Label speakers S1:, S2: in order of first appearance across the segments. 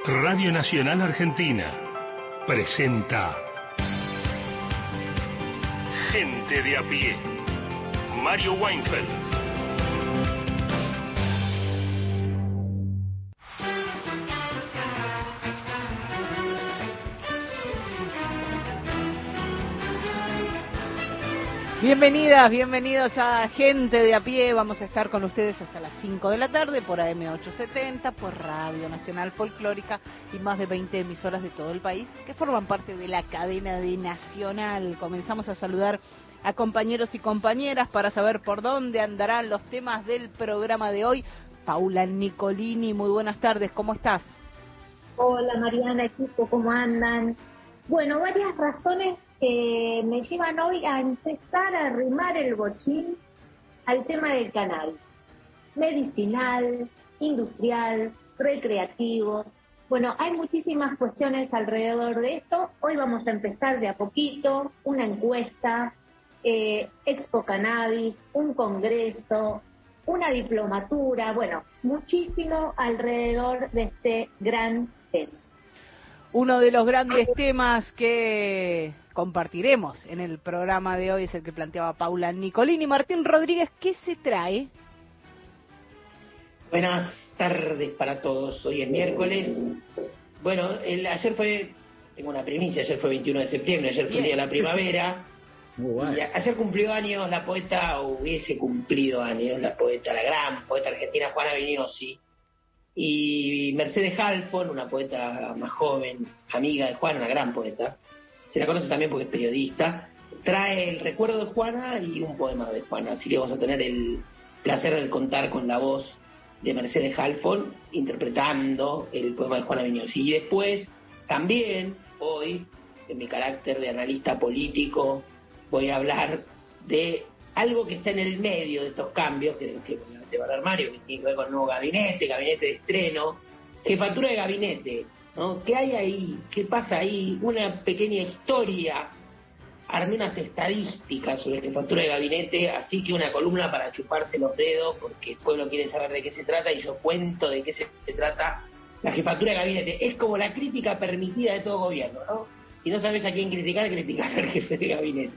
S1: Radio Nacional Argentina presenta Gente de a pie. Mario Weinfeld.
S2: Bienvenidas, bienvenidos a Gente de a pie. Vamos a estar con ustedes hasta las 5 de la tarde por AM870, por Radio Nacional Folclórica y más de 20 emisoras de todo el país que forman parte de la cadena de Nacional. Comenzamos a saludar a compañeros y compañeras para saber por dónde andarán los temas del programa de hoy. Paula Nicolini, muy buenas tardes, ¿cómo estás?
S3: Hola Mariana, equipo, ¿cómo andan? Bueno, varias razones que me llevan hoy a empezar a arrimar el bochín al tema del cannabis. Medicinal, industrial, recreativo. Bueno, hay muchísimas cuestiones alrededor de esto. Hoy vamos a empezar de a poquito, una encuesta, Expo Cannabis, un congreso, una diplomatura, bueno, muchísimo alrededor de este gran tema.
S2: Uno de los grandes temas que compartiremos en el programa de hoy es el que planteaba Paula Nicolini. Martín Rodríguez, ¿qué se trae?
S4: Buenas tardes para todos. Hoy es miércoles. Bueno, ayer fue, tengo una primicia, ayer fue 21 de septiembre, ayer fue el día de la primavera. Y ayer cumplió años la poeta, o hubiese cumplido años la poeta, la gran poeta argentina Juana Viñosi. Y Mercedes Halfon, una poeta más joven, amiga de Juana, una gran poeta, se la conoce también porque es periodista, trae el recuerdo de Juana y un poema de Juana, así que vamos a tener el placer de contar con la voz de Mercedes Halfon interpretando el poema de Juana Viñosi. Y después, también, hoy, en mi carácter de analista político, voy a hablar de algo que está en el medio de estos cambios que va a hablar Mario, que tiene que ver con el nuevo gabinete de estreno, jefatura de gabinete, ¿no? ¿Qué hay ahí? ¿Qué pasa ahí? Una pequeña historia, armé unas estadísticas sobre jefatura de gabinete, así que una columna para chuparse los dedos, porque el pueblo quiere saber de qué se trata, y yo cuento de qué se trata la jefatura de gabinete. Es como la crítica permitida de todo gobierno, ¿no? Si no sabes a quién criticar, criticás al jefe de gabinete.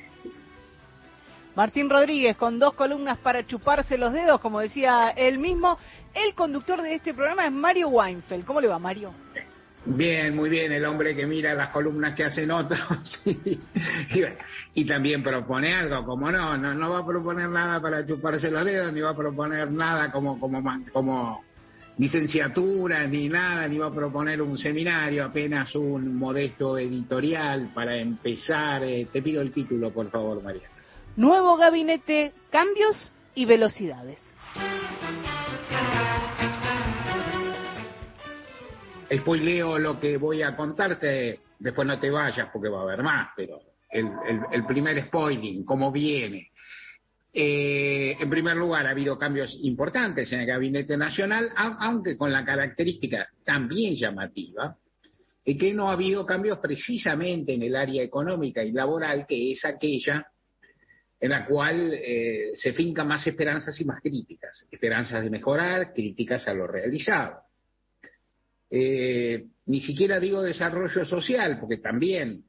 S2: Martín Rodríguez, con 2 columnas para chuparse los dedos, como decía él mismo. El conductor de este programa es Mario Weinfeld. ¿Cómo le va, Mario?
S5: Bien, muy bien, el hombre que mira las columnas que hacen otros y también propone algo, como no va a proponer nada para chuparse los dedos, ni va a proponer nada como licenciatura, ni nada, ni va a proponer un seminario, apenas un modesto editorial para empezar. Te pido el título, por favor, María.
S2: Nuevo gabinete, cambios y velocidades.
S5: Spoileo lo que voy a contarte, después no te vayas porque va a haber más, pero el primer spoiling, cómo viene. En primer lugar, ha habido cambios importantes en el Gabinete Nacional, aunque con la característica también llamativa, de que no ha habido cambios precisamente en el área económica y laboral, que es aquella en la cual se fincan más esperanzas y más críticas. Esperanzas de mejorar, críticas a lo realizado. Ni siquiera digo desarrollo social, porque también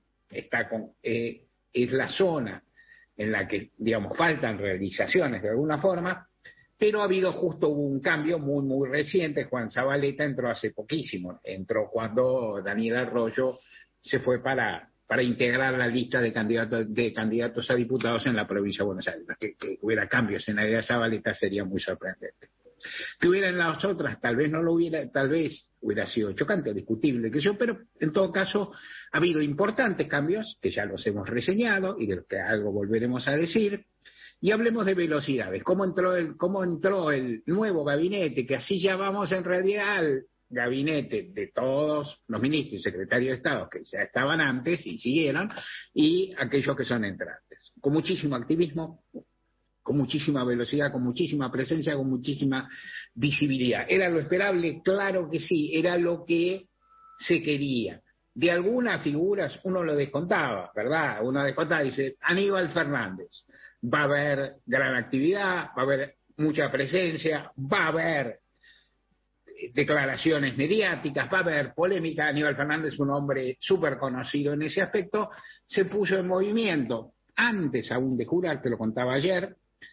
S5: es la zona en la que, digamos, faltan realizaciones de alguna forma, pero ha habido justo un cambio muy, muy reciente. Juan Zabaleta entró hace poquísimo, entró cuando Daniel Arroyo se fue para integrar la lista de candidatos a diputados en la provincia de Buenos Aires. Que hubiera cambios en la idea de Zabaleta sería muy sorprendente. Que hubiera en las otras, tal vez no lo hubiera, tal vez hubiera sido chocante o discutible, pero en todo caso ha habido importantes cambios, que ya los hemos reseñado y de los que algo volveremos a decir. Y hablemos de velocidades. ¿Cómo entró el nuevo gabinete, que así llamamos en realidad al gabinete de todos los ministros y secretarios de Estado que ya estaban antes y siguieron, y aquellos que son entrantes? Con muchísimo activismo, con muchísima velocidad, con muchísima presencia, con muchísima visibilidad. ¿Era lo esperable? Claro que sí, era lo que se quería. De algunas figuras uno lo descontaba, ¿verdad? Uno descontaba, dice, Aníbal Fernández, va a haber gran actividad, va a haber mucha presencia, va a haber declaraciones mediáticas, va a haber polémica. Aníbal Fernández, un hombre súper conocido en ese aspecto, se puso en movimiento antes aún de jurar, te lo contaba ayer,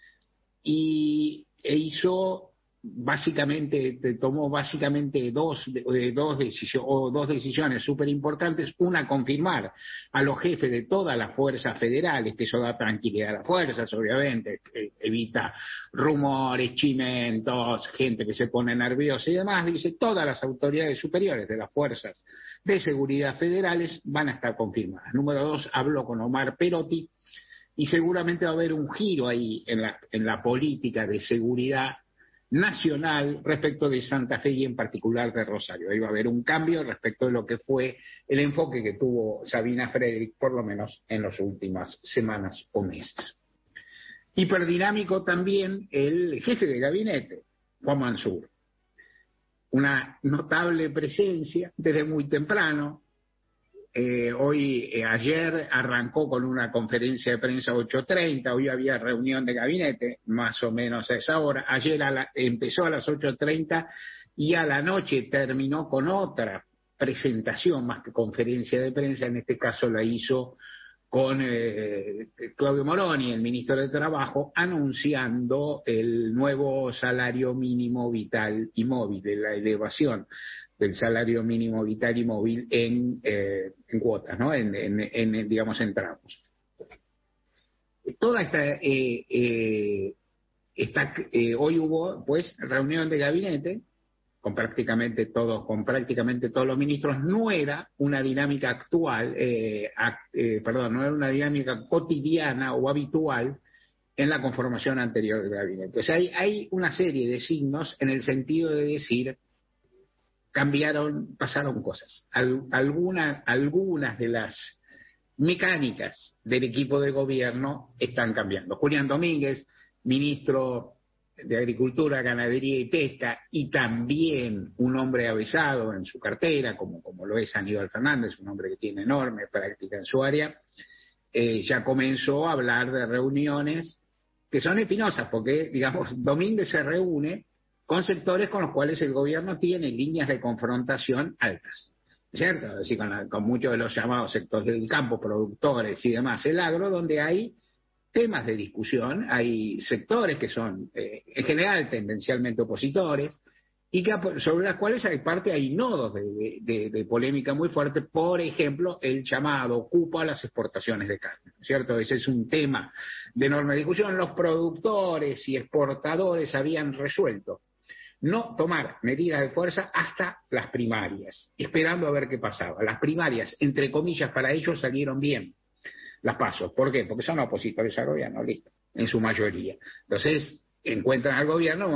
S5: e hizo básicamente, tomó básicamente dos decisiones súper importantes. Una, confirmar a los jefes de todas las fuerzas federales, que eso da tranquilidad a las fuerzas, obviamente, evita rumores, chimentos, gente que se pone nerviosa y demás. Dice, todas las autoridades superiores de las fuerzas de seguridad federales van a estar confirmadas. Número 2, habló con Omar Perotti, y seguramente va a haber un giro ahí en la política de seguridad nacional respecto de Santa Fe y en particular de Rosario. Ahí va a haber un cambio respecto de lo que fue el enfoque que tuvo Sabina Frederick, por lo menos en las últimas semanas o meses. Hiperdinámico también el jefe de gabinete, Juan Mansur. Una notable presencia desde muy temprano. Ayer arrancó con una conferencia de prensa 8:30, hoy había reunión de gabinete, más o menos a esa hora. Ayer empezó a las 8:30 y a la noche terminó con otra presentación, más que conferencia de prensa. En este caso la hizo con Claudio Moroni, el ministro de Trabajo, anunciando el nuevo salario mínimo vital y móvil, de la elevación del salario mínimo vital y móvil en cuotas, ¿no? Digamos, en tramos. Toda hoy hubo, pues, reunión de gabinete con prácticamente todos los ministros. No era una dinámica actual, no era una dinámica cotidiana o habitual en la conformación anterior del gabinete. O sea, hay una serie de signos en el sentido de decir, pasaron cosas. Algunas de las mecánicas del equipo de gobierno están cambiando. Julián Domínguez, ministro de Agricultura, Ganadería y Pesca, y también un hombre avesado en su cartera, como lo es Aníbal Fernández, un hombre que tiene enorme práctica en su área, ya comenzó a hablar de reuniones que son espinosas, porque, digamos, Domínguez se reúne con sectores con los cuales el gobierno tiene líneas de confrontación altas, ¿cierto? Es decir, con muchos de los llamados sectores del campo, productores y demás, el agro, donde hay temas de discusión, hay sectores que son, en general, tendencialmente opositores, y sobre las cuales hay nodos de polémica muy fuerte. Por ejemplo, el llamado cupo a las exportaciones de carne, ¿cierto? Ese es un tema de enorme discusión. Los productores y exportadores habían resuelto no tomar medidas de fuerza hasta las primarias, esperando a ver qué pasaba. Las primarias, entre comillas, para ellos salieron bien. Las PASO. ¿Por qué? Porque son opositores al gobierno, listo, en su mayoría. Entonces, encuentran al gobierno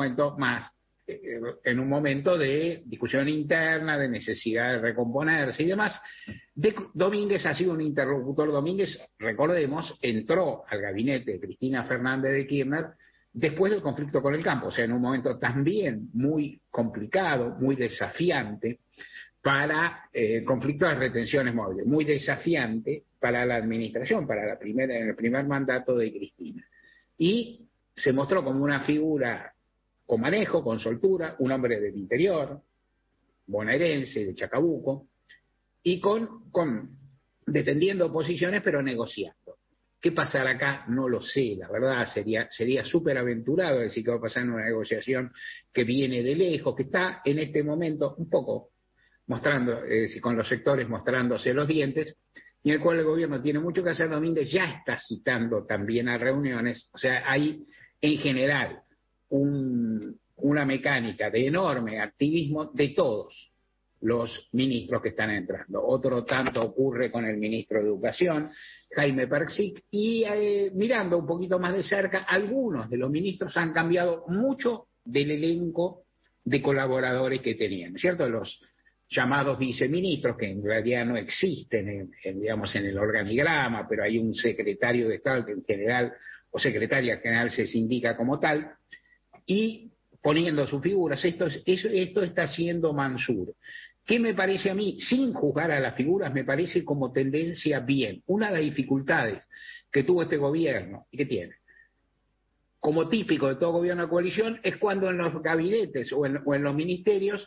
S5: en un momento de discusión interna, de necesidad de recomponerse y demás. Domínguez ha sido un interlocutor. Domínguez, recordemos, entró al gabinete de Cristina Fernández de Kirchner después del conflicto con el campo, o sea, en un momento también muy complicado, muy desafiante para el conflicto de las retenciones móviles, muy desafiante para la administración, en el primer mandato de Cristina. Y se mostró como una figura con manejo, con soltura, un hombre del interior, bonaerense, de Chacabuco, y defendiendo posiciones, pero negociando. ¿Qué pasará acá? No lo sé, la verdad, sería súper aventurado decir que va a pasar en una negociación que viene de lejos, que está en este momento un poco con los sectores mostrándose los dientes, y en el cual el gobierno tiene mucho que hacer. Domínguez ya está citando también a reuniones. O sea, hay en general una mecánica de enorme activismo de todos los ministros que están entrando. Otro tanto ocurre con el ministro de Educación, Jaime Persic, y mirando un poquito más de cerca, algunos de los ministros han cambiado mucho del elenco de colaboradores que tenían, ¿cierto? Los llamados viceministros, que en realidad no existen digamos, en el organigrama, pero hay un secretario de Estado que en general, o secretaria general, se indica como tal, y poniendo sus figuras. Esto está haciendo Mansur. ¿Qué me parece a mí? Sin juzgar a las figuras, me parece como tendencia bien. Una de las dificultades que tuvo este gobierno, y que tiene, como típico de todo gobierno de coalición, es cuando en los gabinetes o en los ministerios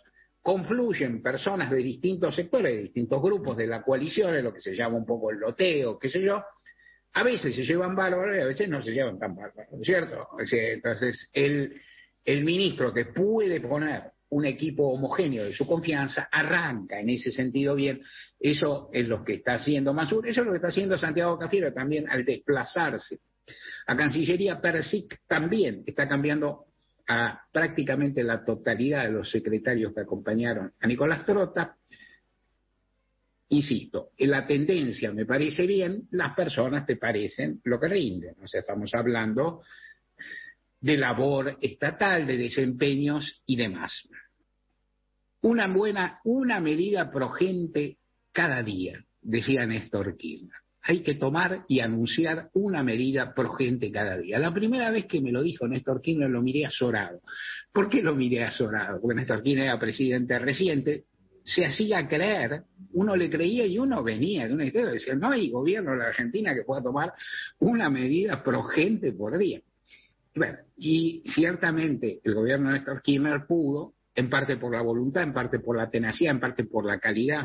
S5: confluyen personas de distintos sectores, de distintos grupos de la coalición, en lo que se llama un poco el loteo, qué sé yo. A veces se llevan bárbaros y a veces no se llevan tan bárbaros, ¿cierto? Entonces, el ministro que puede poner un equipo homogéneo de su confianza arranca en ese sentido bien. Eso es lo que está haciendo Mansur, eso es lo que está haciendo Santiago Cafiero también al desplazarse a Cancillería. Persic también está cambiando a prácticamente la totalidad de los secretarios que acompañaron a Nicolás Trota. Insisto, en la tendencia me parece bien, las personas te parecen lo que rinden. O sea, estamos hablando de labor estatal, de desempeños y demás. Una medida pro gente cada día, decía Néstor Kirchner. Hay que tomar y anunciar una medida pro gente cada día. La primera vez que me lo dijo Néstor Kirchner lo miré azorado. ¿Por qué lo miré azorado? Porque Néstor Kirchner era presidente reciente, se hacía creer, uno le creía y uno venía de una historia, decía, no hay gobierno en la Argentina que pueda tomar una medida pro gente por día. Bueno, y ciertamente el gobierno de Néstor Kirchner pudo, en parte por la voluntad, en parte por la tenacidad, en parte por la calidad,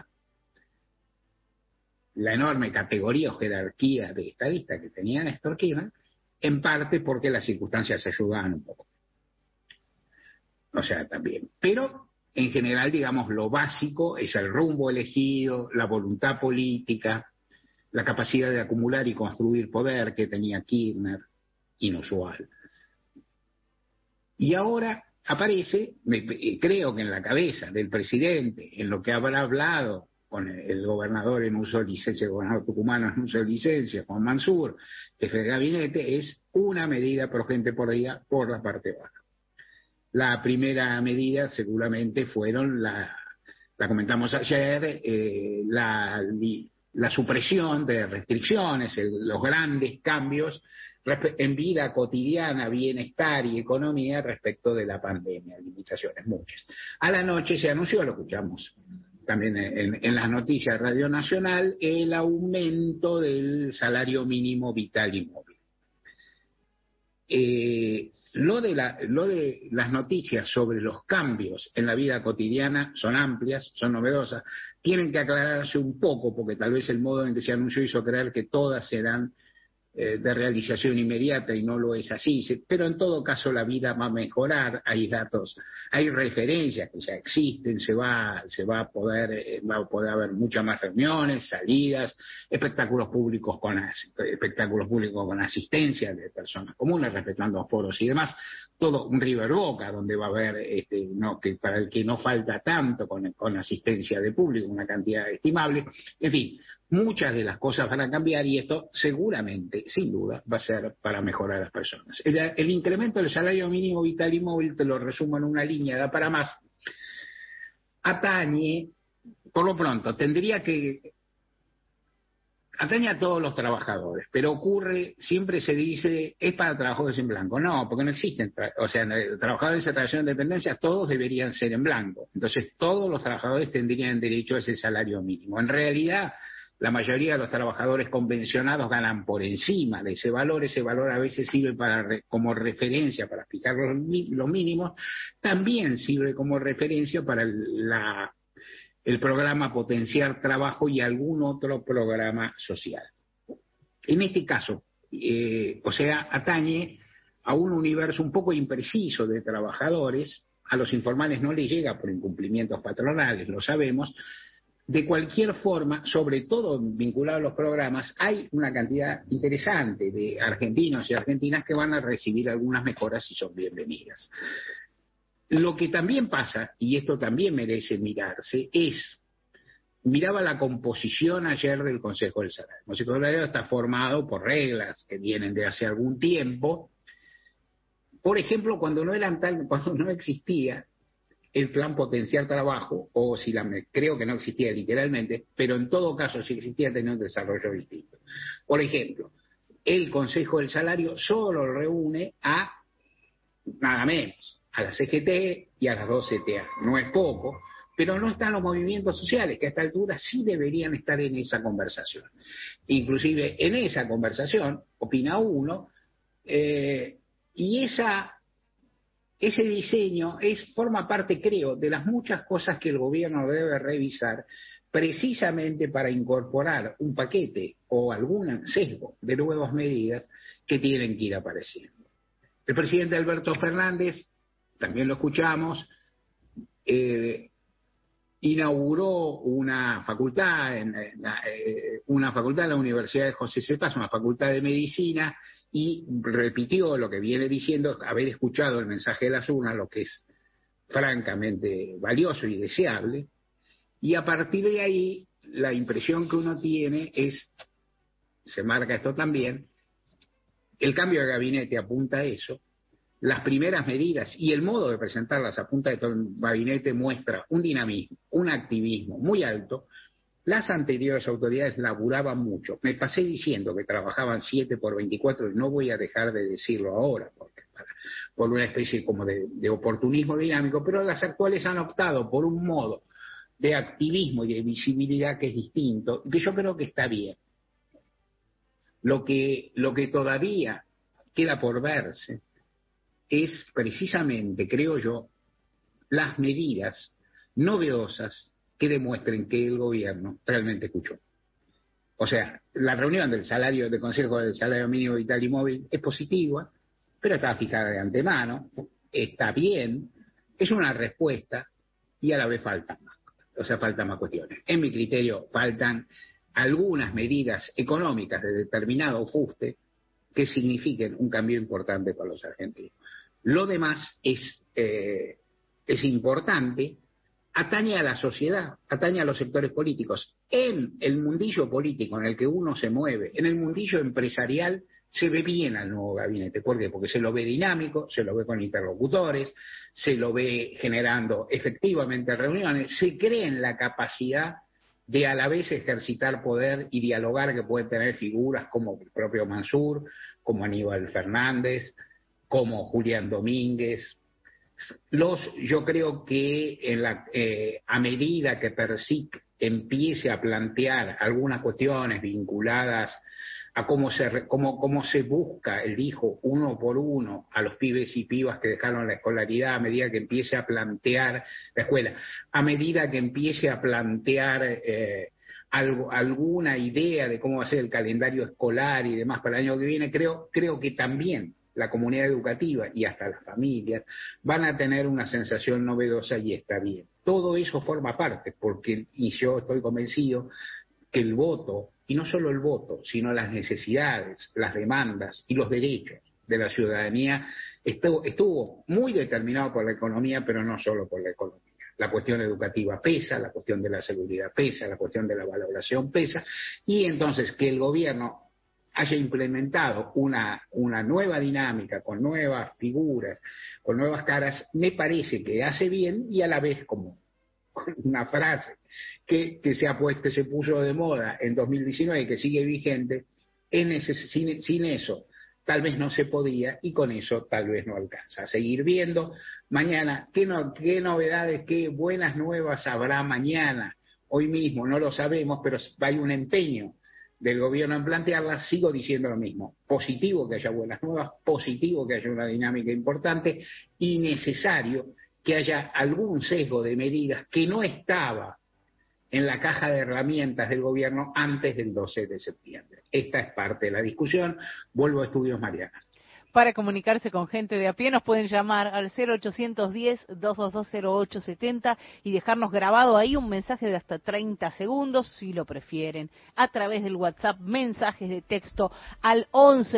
S5: la enorme categoría o jerarquía de estadista que tenía Néstor Kirchner, en parte porque las circunstancias ayudaban un poco. O sea, también. Pero, en general, digamos, lo básico es el rumbo elegido, la voluntad política, la capacidad de acumular y construir poder que tenía Kirchner, inusual. Y ahora aparece, creo que en la cabeza del presidente, en lo que habrá hablado con el gobernador en uso de licencia, el gobernador tucumano en uso de licencia, Juan Mansur, jefe de gabinete, es una medida pro gente por día por la parte baja. La primera medida seguramente fueron, la comentamos ayer, la supresión de restricciones, los grandes cambios en vida cotidiana, bienestar y economía respecto de la pandemia, limitaciones muchas. A la noche se anunció, lo escuchamos también en las noticias de Radio Nacional, el aumento del salario mínimo vital y móvil. Lo de las noticias sobre los cambios en la vida cotidiana son amplias, son novedosas, tienen que aclararse un poco porque tal vez el modo en que se anunció hizo creer que todas serán de realización inmediata y no lo es así, pero en todo caso la vida va a mejorar, hay datos, hay referencias que ya existen, va a poder haber muchas más reuniones, salidas, espectáculos públicos con asistencia de personas comunes, respetando aforos y demás, todo un River Boca donde va a haber, que para el que no falta tanto con asistencia de público, una cantidad estimable, en fin, muchas de las cosas van a cambiar y esto seguramente, sin duda, va a ser para mejorar a las personas. El incremento del salario mínimo vital y móvil, te lo resumo en una línea, da para más, atañe, por lo pronto, atañe a todos los trabajadores, pero ocurre, siempre se dice, es para trabajadores en blanco. No, porque no existen, trabajadores en relación de dependencia, todos deberían ser en blanco. Entonces, todos los trabajadores tendrían derecho a ese salario mínimo. En realidad, la mayoría de los trabajadores convencionados ganan por encima de ese valor a veces sirve como referencia para fijar los mínimos, también sirve como referencia para el programa Potenciar Trabajo y algún otro programa social. En este caso, atañe a un universo un poco impreciso de trabajadores, a los informales no les llega por incumplimientos patronales, lo sabemos. De cualquier forma, sobre todo vinculado a los programas, hay una cantidad interesante de argentinos y argentinas que van a recibir algunas mejoras y son bienvenidas. Lo que también pasa, y esto también merece mirarse, miraba la composición ayer del Consejo del Salario. El Consejo del Salario está formado por reglas que vienen de hace algún tiempo. Por ejemplo, cuando no existía el plan Potenciar Trabajo, creo que no existía literalmente, pero en todo caso si existía tenía un desarrollo distinto. Por ejemplo, el Consejo del Salario solo reúne a nada menos a la CGT y a las dos CTA. No es poco, pero no están los movimientos sociales, que a esta altura sí deberían estar en esa conversación. Inclusive en esa conversación opina uno, y esa ese diseño forma parte, creo, de las muchas cosas que el gobierno debe revisar precisamente para incorporar un paquete o algún sesgo de nuevas medidas que tienen que ir apareciendo. El presidente Alberto Fernández, también lo escuchamos, inauguró una facultad en la Universidad de José C. Paz, una facultad de medicina, y repitió lo que viene diciendo, haber escuchado el mensaje de las urnas, lo que es francamente valioso y deseable, y a partir de ahí la impresión que uno tiene es, se marca esto también, el cambio de gabinete apunta a eso, las primeras medidas y el modo de presentarlas apunta a esto, el gabinete muestra un dinamismo, un activismo muy alto. Las anteriores autoridades laburaban mucho. Me pasé diciendo que trabajaban 7x24 y no voy a dejar de decirlo ahora, porque por una especie como de oportunismo dinámico, pero las actuales han optado por un modo de activismo y de visibilidad que es distinto, que yo creo que está bien. Lo que todavía queda por verse es precisamente, creo yo, las medidas novedosas que demuestren que el gobierno realmente escuchó. O sea, la reunión del Consejo del Salario Mínimo Vital y Móvil es positiva, pero está fijada de antemano, está bien, es una respuesta y a la vez faltan más cuestiones. En mi criterio, faltan algunas medidas económicas de determinado fuste que signifiquen un cambio importante para los argentinos. Lo demás es importante, atañe a la sociedad, atañe a los sectores políticos. En el mundillo político en el que uno se mueve, en el mundillo empresarial, se ve bien al nuevo gabinete. ¿Por qué? Porque se lo ve dinámico, se lo ve con interlocutores, se lo ve generando efectivamente reuniones, se cree en la capacidad de a la vez ejercitar poder y dialogar que pueden tener figuras como el propio Mansur, como Aníbal Fernández, como Julián Domínguez. Yo creo que a medida que PERSIC empiece a plantear algunas cuestiones vinculadas a cómo se busca el hijo uno por uno a los pibes y pibas que dejaron la escolaridad, a medida que empiece a plantear la escuela, a medida que empiece a plantear alguna idea de cómo va a ser el calendario escolar y demás para el año que viene, creo que también la comunidad educativa y hasta las familias van a tener una sensación novedosa y está bien. Todo eso forma parte, y yo estoy convencido que el voto, y no solo el voto, sino las necesidades, las demandas y los derechos de la ciudadanía estuvo muy determinado por la economía, pero no solo por la economía. La cuestión educativa pesa, la cuestión de la seguridad pesa, la cuestión de la valoración pesa, y entonces que el gobierno haya implementado una nueva dinámica, con nuevas figuras, con nuevas caras, me parece que hace bien y a la vez como una frase que se puso de moda en 2019 y que sigue vigente, sin eso tal vez no se podía y con eso tal vez no alcanza. A seguir viendo mañana qué novedades, qué buenas nuevas habrá mañana, hoy mismo, no lo sabemos, pero hay un empeño del gobierno en plantearlas. Sigo diciendo lo mismo, positivo que haya buenas nuevas, positivo que haya una dinámica importante y necesario que haya algún sesgo de medidas que no estaba en la caja de herramientas del gobierno antes del 12 de septiembre. Esta es parte de la discusión. Vuelvo a Estudios Mariana.
S2: Para comunicarse con gente de a pie nos pueden llamar al 0810-222-0870 y dejarnos grabado ahí un mensaje de hasta 30 segundos, si lo prefieren, a través del WhatsApp, mensajes de texto al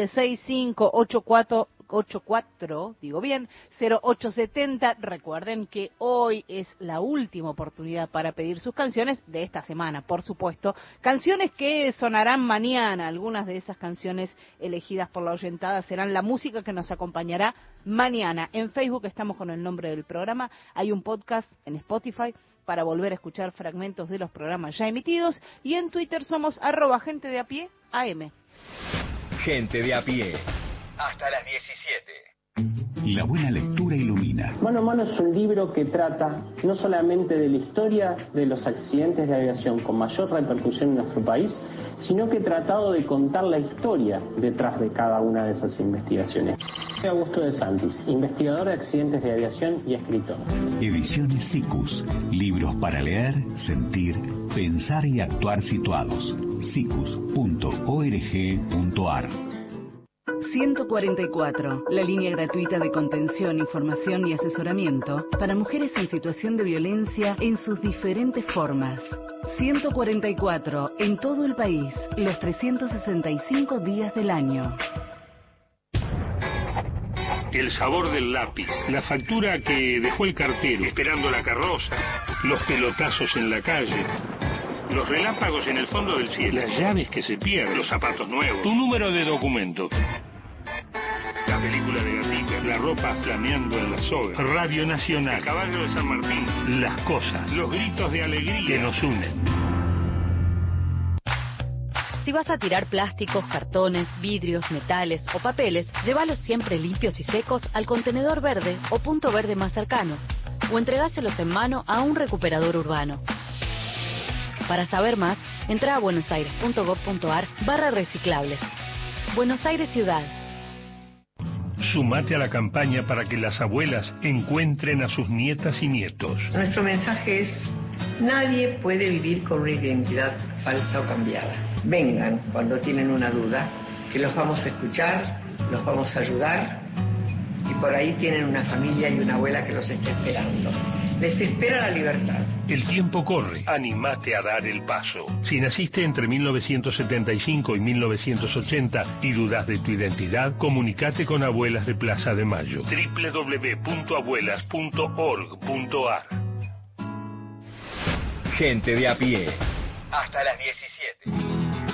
S2: 0870. Recuerden que hoy es la última oportunidad para pedir sus canciones de esta semana, por supuesto. Canciones que sonarán mañana. Algunas de esas canciones elegidas por la oyentada serán la música que nos acompañará mañana. En Facebook estamos con el nombre del programa. Hay un podcast en Spotify para volver a escuchar fragmentos de los programas ya emitidos. Y en Twitter somos @gentedeapié AM.
S6: Gente de a pie. Hasta las 17. La buena lectura ilumina.
S7: Mano a Mano es un libro que trata no solamente de la historia de los accidentes de aviación con mayor repercusión en nuestro país, sino que he tratado de contar la historia detrás de cada una de esas investigaciones. Soy Augusto de Santis, investigador de accidentes de aviación y escritor.
S6: Ediciones SICUS. Libros para leer, sentir, pensar y actuar situados. sicus.org.ar.
S8: 144, la línea gratuita de contención, información y asesoramiento para mujeres en situación de violencia en sus diferentes formas. 144, en todo el país, los 365 días del año.
S1: El sabor del lápiz, la factura que dejó el cartero esperando la carroza, los pelotazos en la calle, los relámpagos en el fondo del cielo, las llaves que se pierden, los zapatos nuevos, tu número de documento, la película de Gatica, la ropa flameando en la soga, Radio Nacional, el caballo de San Martín, las cosas, los gritos de alegría que nos unen.
S9: Si vas a tirar plásticos, cartones, vidrios, metales o papeles, llévalos siempre limpios y secos al contenedor verde o punto verde más cercano, o entregáselos en mano a un recuperador urbano. Para saber más, entra a buenosaires.gov.ar/reciclables. Buenos Aires Ciudad.
S1: Sumate a la campaña para que las abuelas encuentren a sus nietas y nietos.
S10: Nuestro mensaje es: nadie puede vivir con una identidad falsa o cambiada. Vengan cuando tienen una duda, que los vamos a escuchar, los vamos a ayudar, y por ahí tienen una familia y una abuela que los está esperando. Les espera la libertad.
S1: El tiempo corre. Animate a dar el paso. Si naciste entre 1975 y 1980 y dudas de tu identidad, comunicate con Abuelas de Plaza de Mayo. www.abuelas.org.ar.
S11: Gente de a pie. Hasta las 17.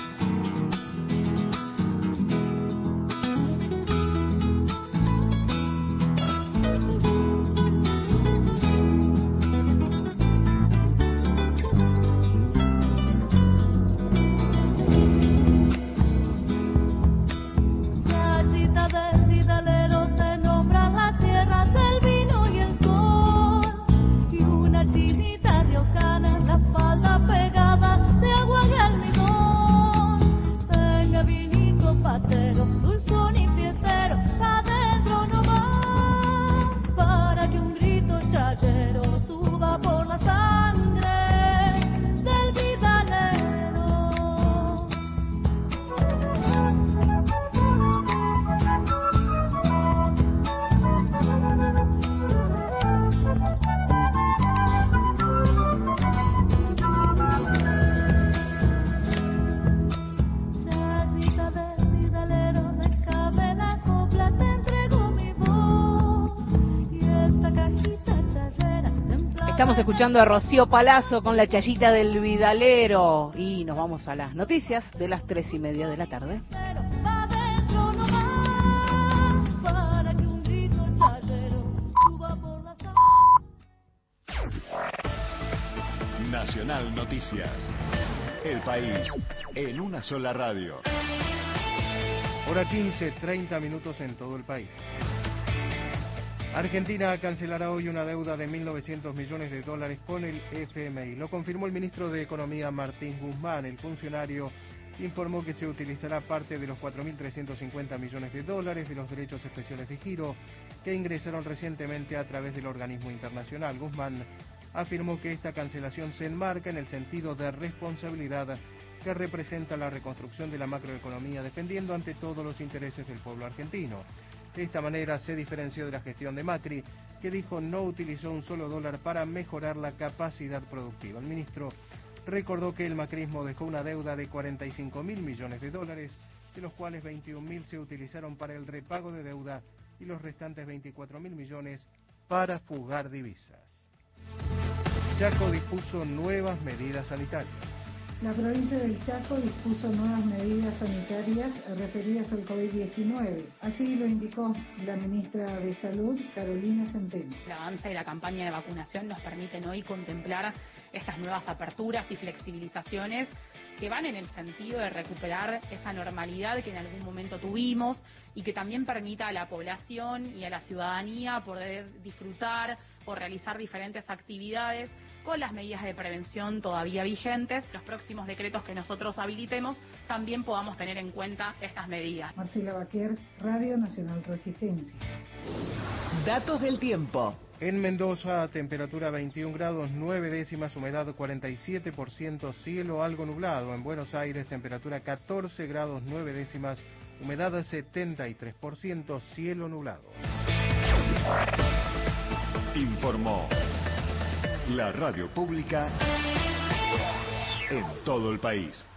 S2: Estamos escuchando a Rocío Palazzo con La Chayita del Vidalero y nos vamos a las noticias de las 3:30 de la tarde.
S12: Nacional Noticias. El país en una sola radio.
S13: Hora 15, 30 minutos en todo el país. Argentina cancelará hoy una deuda de 1.900 millones de dólares con el FMI. Lo confirmó el ministro de Economía Martín Guzmán. El funcionario informó que se utilizará parte de los 4.350 millones de dólares de los derechos especiales de giro que ingresaron recientemente a través del organismo internacional. Guzmán afirmó que esta cancelación se enmarca en el sentido de responsabilidad que representa la reconstrucción de la macroeconomía, defendiendo ante todo los intereses del pueblo argentino. De esta manera se diferenció de la gestión de Macri, que dijo no utilizó un solo dólar para mejorar la capacidad productiva. El ministro recordó que el macrismo dejó una deuda de 45.000 millones de dólares, de los cuales 21.000 se utilizaron para el repago de deuda y los restantes 24.000 millones para fugar divisas. Chaco dispuso nuevas medidas sanitarias.
S14: La provincia del Chaco dispuso nuevas medidas sanitarias referidas al COVID-19. Así lo indicó la ministra de Salud, Carolina Centeno.
S15: El avance de la campaña de vacunación nos permiten hoy contemplar estas nuevas aperturas y flexibilizaciones que van en el sentido de recuperar esa normalidad que en algún momento tuvimos y que también permita a la población y a la ciudadanía poder disfrutar o realizar diferentes actividades con las medidas de prevención todavía vigentes. Los próximos decretos que nosotros habilitemos también podamos tener en cuenta estas medidas.
S14: Marcela Baquer, Radio Nacional Resistencia.
S8: Datos del tiempo.
S13: En Mendoza, temperatura 21 grados 9 décimas, humedad 47%, cielo algo nublado. En Buenos Aires, temperatura 14 grados 9 décimas, humedad 73%, cielo nublado.
S12: Informó la radio pública en todo el país.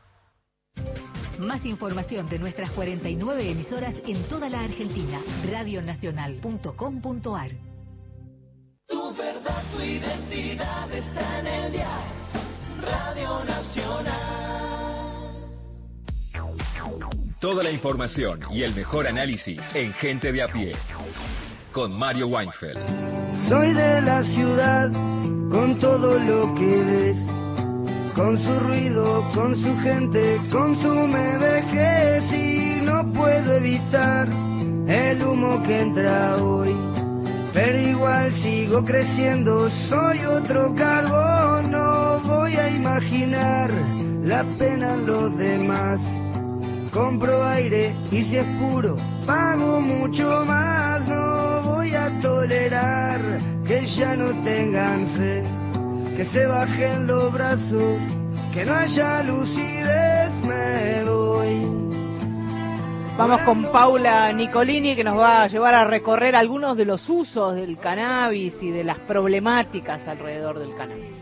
S8: Más información de nuestras 49 emisoras en toda la Argentina. Radionacional.com.ar.
S16: Tu verdad, tu identidad está en el dial. Radio Nacional.
S11: Toda la información y el mejor análisis en Gente de a Pie. Con Mario Weinfeld.
S17: Soy de la ciudad, con todo lo que ves, con su ruido, con su gente, con su vejez, y no puedo evitar el humo que entra hoy. Pero igual sigo creciendo, soy otro carbón, no voy a imaginar la pena en los demás. Compro aire y si es puro, pago mucho más, no voy a tolerar que ya no tengan fe, que se bajen los brazos, que no haya lucidez, me voy.
S2: Vamos con Paula Nicolini, que nos va a llevar a recorrer algunos de los usos del cannabis y de las problemáticas alrededor del cannabis.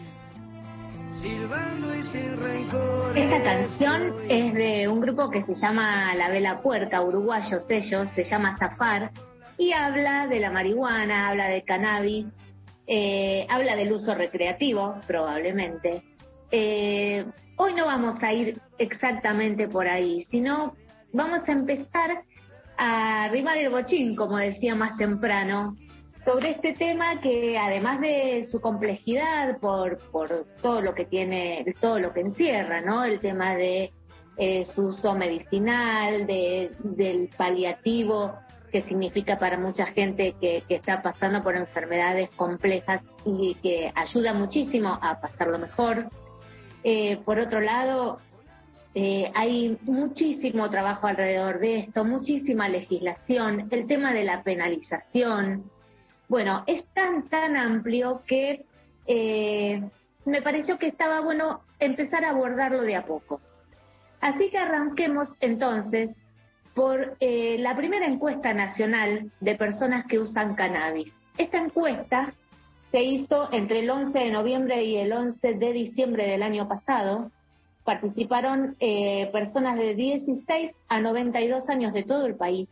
S3: Esta canción es de un grupo que se llama La Vela Puerca, uruguayos ellos, se llama Zafar, y habla de la marihuana, habla de cannabis, habla del uso recreativo, probablemente. Hoy no vamos a ir exactamente por ahí, sino vamos a empezar a arrimar el bochín, como decía más temprano, sobre este tema que, además de su complejidad por todo lo que tiene, todo lo que encierra, ¿no? El tema de su uso medicinal, del paliativo, que significa para mucha gente que está pasando por enfermedades complejas y que ayuda muchísimo a pasarlo mejor. Por otro lado, hay muchísimo trabajo alrededor de esto, muchísima legislación, el tema de la penalización. Bueno, es tan amplio que me pareció que estaba bueno empezar a abordarlo de a poco. Así que arranquemos entonces por la primera encuesta nacional de personas que usan cannabis. Esta encuesta se hizo entre el 11 de noviembre y el 11 de diciembre del año pasado. Participaron personas de 16 a 92 años de todo el país.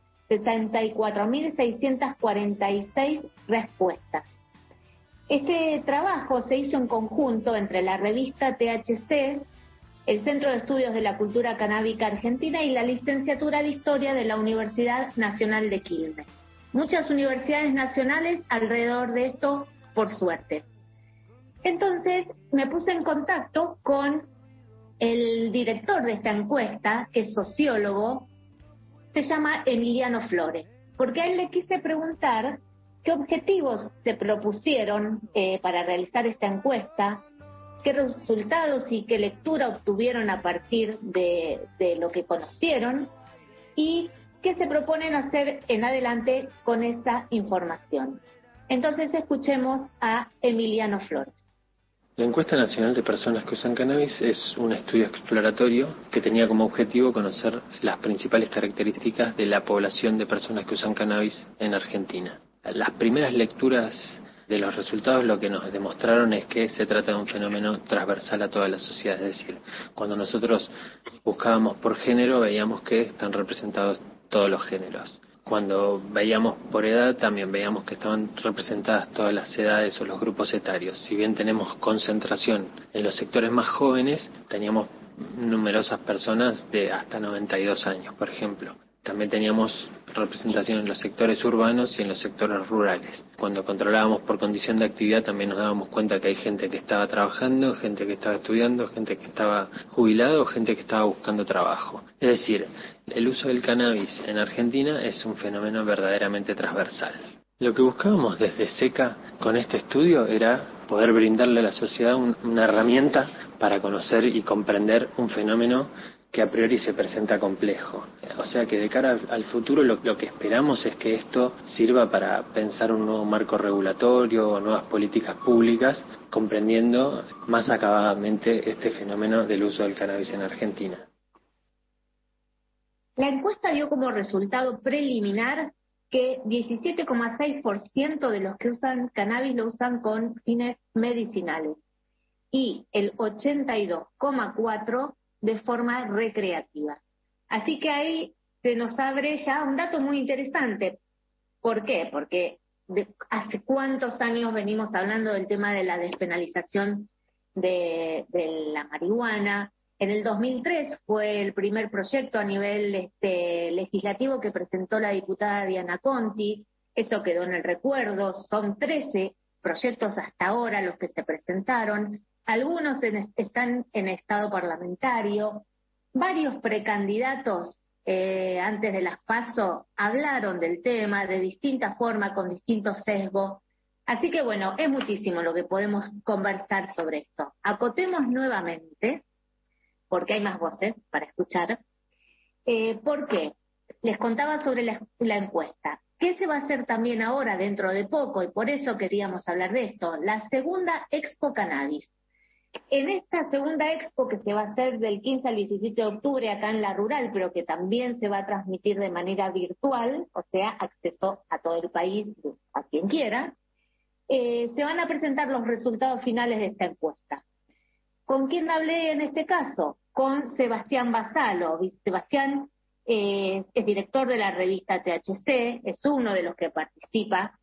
S3: 64.646 respuestas. Este trabajo se hizo en conjunto entre la revista THC, el Centro de Estudios de la Cultura Canábica Argentina y la Licenciatura de Historia de la Universidad Nacional de Quilmes. Muchas universidades nacionales alrededor de esto, por suerte. Entonces me puse en contacto con el director de esta encuesta, que es sociólogo, se llama Emiliano Flores, porque a él le quise preguntar qué objetivos se propusieron para realizar esta encuesta, qué resultados y qué lectura obtuvieron a partir de lo que conocieron y qué se proponen hacer en adelante con esa información. Entonces escuchemos a Emiliano Flores.
S18: La encuesta nacional de personas que usan cannabis es un estudio exploratorio que tenía como objetivo conocer las principales características de la población de personas que usan cannabis en Argentina. Las primeras lecturas de los resultados lo que nos demostraron es que se trata de un fenómeno transversal a toda la sociedad, es decir, cuando nosotros buscábamos por género veíamos que están representados todos los géneros. Cuando veíamos por edad, también veíamos que estaban representadas todas las edades o los grupos etarios. Si bien tenemos concentración en los sectores más jóvenes, teníamos numerosas personas de hasta 92 años, por ejemplo. También teníamos representación en los sectores urbanos y en los sectores rurales. Cuando controlábamos por condición de actividad también nos dábamos cuenta que hay gente que estaba trabajando, gente que estaba estudiando, gente que estaba jubilada o gente que estaba buscando trabajo. Es decir, el uso del cannabis en Argentina es un fenómeno verdaderamente transversal. Lo que buscábamos desde SECA con este estudio era poder brindarle a la sociedad una herramienta para conocer y comprender un fenómeno que a priori se presenta complejo. O sea que de cara al futuro lo que esperamos es que esto sirva para pensar un nuevo marco regulatorio o nuevas políticas públicas, comprendiendo más acabadamente este fenómeno del uso del cannabis en Argentina.
S3: La encuesta dio como resultado preliminar que 17,6% de los que usan cannabis lo usan con fines medicinales y el 82,4% de forma recreativa. Así que ahí se nos abre ya un dato muy interesante. ¿Por qué? Porque hace cuántos años venimos hablando del tema de la despenalización de la marihuana. En el 2003 fue el primer proyecto a nivel legislativo que presentó la diputada Diana Conti. Eso quedó en el recuerdo. Son 13 proyectos hasta ahora los que se presentaron. Algunos están en estado parlamentario. Varios precandidatos antes de las PASO hablaron del tema de distinta forma, con distintos sesgos. Así que bueno, es muchísimo lo que podemos conversar sobre esto. Acotemos nuevamente, porque hay más voces para escuchar. ¿Por qué? Les contaba sobre la encuesta. ¿Qué se va a hacer también ahora, dentro de poco? Y por eso queríamos hablar de esto. La segunda Expo Cannabis. En esta segunda expo que se va a hacer del 15 al 17 de octubre acá en La Rural, pero que también se va a transmitir de manera virtual, o sea, acceso a todo el país, a quien quiera, se van a presentar los resultados finales de esta encuesta. ¿Con quién hablé en este caso? Con Sebastián Basalo. Sebastián es director de la revista THC, es uno de los que participa,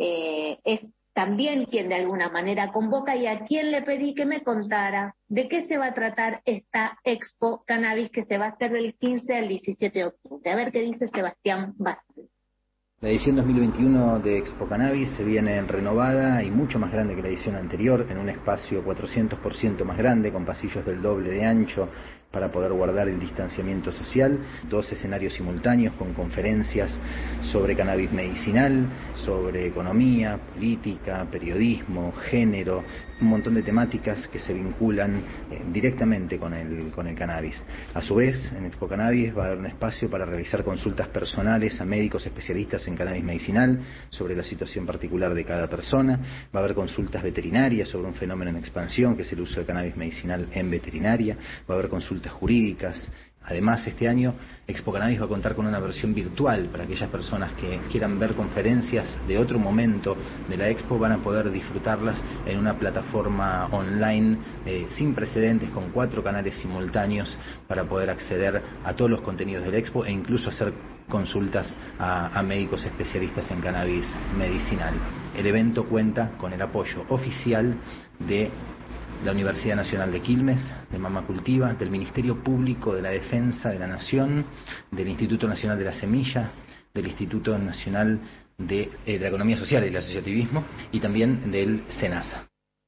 S3: es también quien de alguna manera convoca, y a quien le pedí que me contara de qué se va a tratar esta Expo Cannabis que se va a hacer del 15 al 17 de octubre. A ver qué dice Sebastián Basalo.
S19: La edición 2021 de Expo Cannabis se viene renovada y mucho más grande que la edición anterior, en un espacio 400% más grande, con pasillos del doble de ancho, para poder guardar el distanciamiento social, 2 escenarios simultáneos con conferencias sobre cannabis medicinal, sobre economía, política, periodismo, género, un montón de temáticas que se vinculan directamente con el cannabis. A su vez, en Expo Cannabis va a haber un espacio para realizar consultas personales a médicos especialistas en cannabis medicinal sobre la situación particular de cada persona. Va a haber consultas veterinarias sobre un fenómeno en expansión, que es el uso de cannabis medicinal en veterinaria. Va a haber consultas jurídicas. Además, este año Expo Cannabis va a contar con una versión virtual para aquellas personas que quieran ver conferencias de otro momento de la Expo. Van a poder disfrutarlas en una plataforma online sin precedentes, con 4 canales simultáneos para poder acceder a todos los contenidos de la Expo e incluso hacer consultas a médicos especialistas en cannabis medicinal. El evento cuenta con el apoyo oficial de la Universidad Nacional de Quilmes, de Mama Cultiva, del Ministerio Público de la Defensa de la Nación, del Instituto Nacional de la Semilla, del Instituto Nacional de la Economía Social y del Asociativismo, y también del SENASA.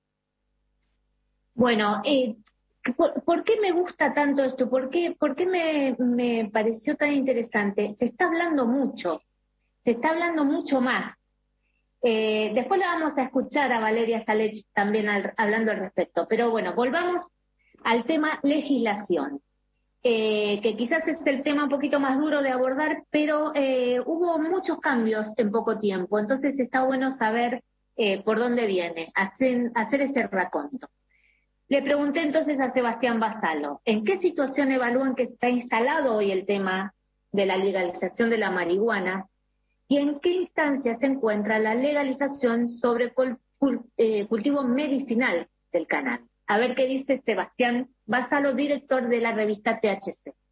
S3: Bueno, ¿por qué me gusta tanto esto? ¿Por qué me pareció tan interesante? Se está hablando mucho más. Después la vamos a escuchar a Valeria Salech también hablando al respecto. Pero bueno, volvamos al tema legislación, que quizás es el tema un poquito más duro de abordar, pero hubo muchos cambios en poco tiempo, entonces está bueno saber por dónde viene, hacer ese raconto. Le pregunté entonces a Sebastián Basalo, ¿en qué situación evalúan que está instalado hoy el tema de la legalización de la marihuana? ¿Y en qué instancia se encuentra la legalización sobre cultivo medicinal del cannabis? A ver qué dice Sebastián Basalo, director de la revista THC.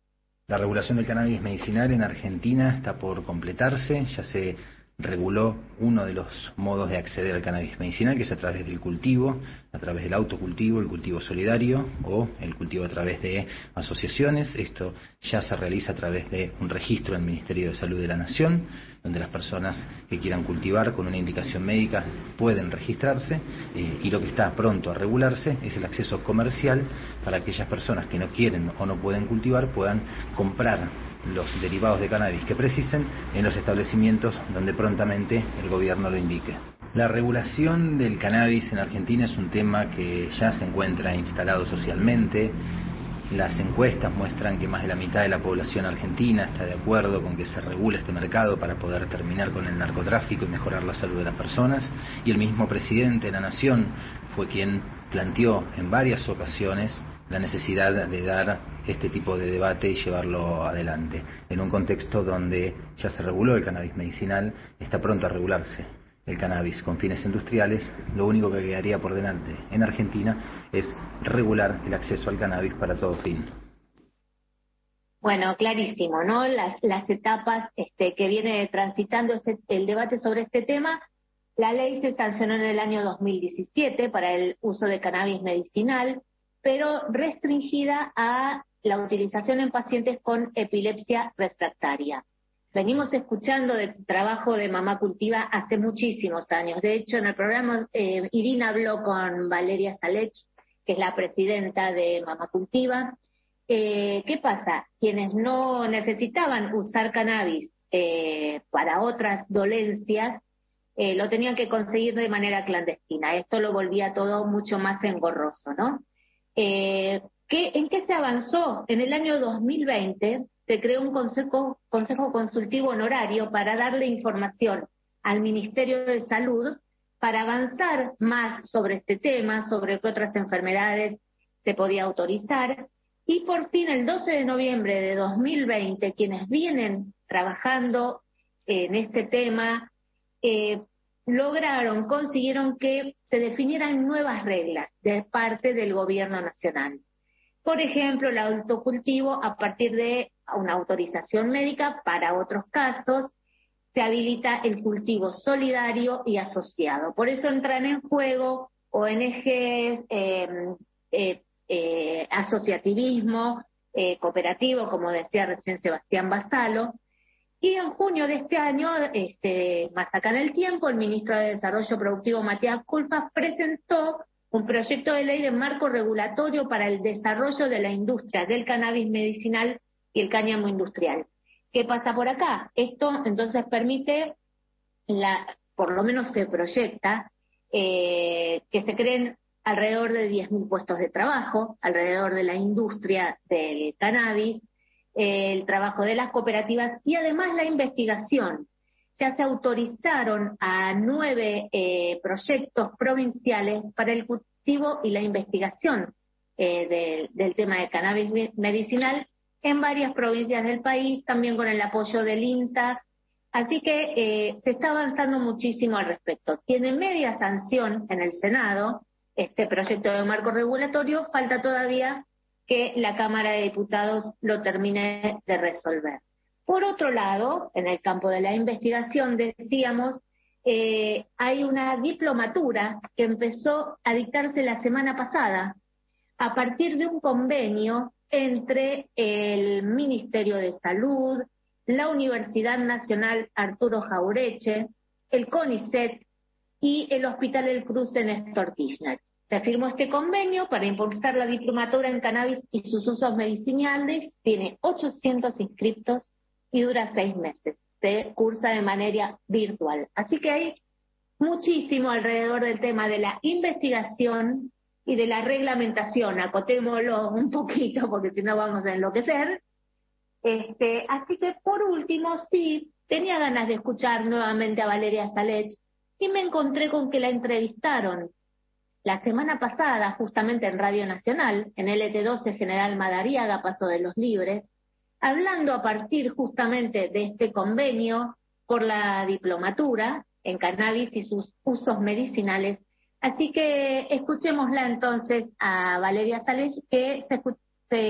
S19: La regulación del cannabis medicinal en Argentina está por completarse, ya se reguló uno de los modos de acceder al cannabis medicinal, que es a través del cultivo, a través del autocultivo, el cultivo solidario o el cultivo a través de asociaciones. Esto ya se realiza a través de un registro del Ministerio de Salud de la Nación, donde las personas que quieran cultivar con una indicación médica pueden registrarse, y lo que está pronto a regularse es el acceso comercial para aquellas personas que no quieren o no pueden cultivar, puedan comprar los derivados de cannabis que precisen en los establecimientos donde prontamente el gobierno lo indique. La regulación del cannabis en Argentina es un tema que ya se encuentra instalado socialmente. Las encuestas muestran que más de la mitad de la población argentina está de acuerdo con que se regule este mercado para poder terminar con el narcotráfico y mejorar la salud de las personas. Y el mismo presidente de la Nación fue quien planteó en varias ocasiones la necesidad de dar este tipo de debate y llevarlo adelante. En un contexto donde ya se reguló el cannabis medicinal, está pronto a regularse el cannabis con fines industriales. Lo único que quedaría por delante en Argentina es regular el acceso al cannabis para todo fin.
S3: Bueno, clarísimo, ¿no? Las etapas que viene transitando el debate sobre este tema. La ley se sancionó en el año 2017 para el uso de cannabis medicinal, pero restringida a la utilización en pacientes con epilepsia refractaria. Venimos escuchando de trabajo de Mamá Cultiva hace muchísimos años. De hecho, en el programa Irina habló con Valeria Salech, que es la presidenta de Mamá Cultiva. ¿Qué pasa? Quienes no necesitaban usar cannabis para otras dolencias, lo tenían que conseguir de manera clandestina. Esto lo volvía todo mucho más engorroso, ¿no? ¿En qué se avanzó? En el año 2020 se creó un consejo consultivo honorario para darle información al Ministerio de Salud para avanzar más sobre este tema, sobre qué otras enfermedades se podía autorizar. Y por fin, el 12 de noviembre de 2020, quienes vienen trabajando en este tema consiguieron que se definieran nuevas reglas de parte del gobierno nacional. Por ejemplo, el autocultivo, a partir de una autorización médica, para otros casos se habilita el cultivo solidario y asociado. Por eso entran en juego ONGs, asociativismo, cooperativo, como decía recién Sebastián Basalo. Y en junio de este año, más acá en el tiempo, el ministro de Desarrollo Productivo, Matías Culfas, presentó un proyecto de ley de marco regulatorio para el desarrollo de la industria del cannabis medicinal y el cáñamo industrial. ¿Qué pasa por acá? Esto entonces permite, por lo menos se proyecta, que se creen alrededor de 10.000 puestos de trabajo, alrededor de la industria del cannabis, el trabajo de las cooperativas y además la investigación. Ya se autorizaron a 9 proyectos provinciales para el cultivo y la investigación del tema de cannabis medicinal en varias provincias del país, también con el apoyo del INTA. Así que se está avanzando muchísimo al respecto. Tiene media sanción en el Senado este proyecto de marco regulatorio, falta todavía que la Cámara de Diputados lo termine de resolver. Por otro lado, en el campo de la investigación, decíamos, hay una diplomatura que empezó a dictarse la semana pasada a partir de un convenio entre el Ministerio de Salud, la Universidad Nacional Arturo Jaureche, el CONICET y el Hospital El Cruce Néstor Kirchner. Se firmó este convenio para impulsar la diplomatura en cannabis y sus usos medicinales. Tiene 800 inscriptos y dura 6 meses. Se cursa de manera virtual. Así que hay muchísimo alrededor del tema de la investigación y de la reglamentación. Acotémoslo un poquito porque si no vamos a enloquecer. Así que por último, sí, tenía ganas de escuchar nuevamente a Valeria Salech y me encontré con que la entrevistaron la semana pasada, justamente en Radio Nacional, en LT12 General Madariaga, Paso de los Libres, hablando a partir justamente de este convenio por la diplomatura en cannabis y sus usos medicinales. Así que escuchémosla entonces a Valeria Salech, que se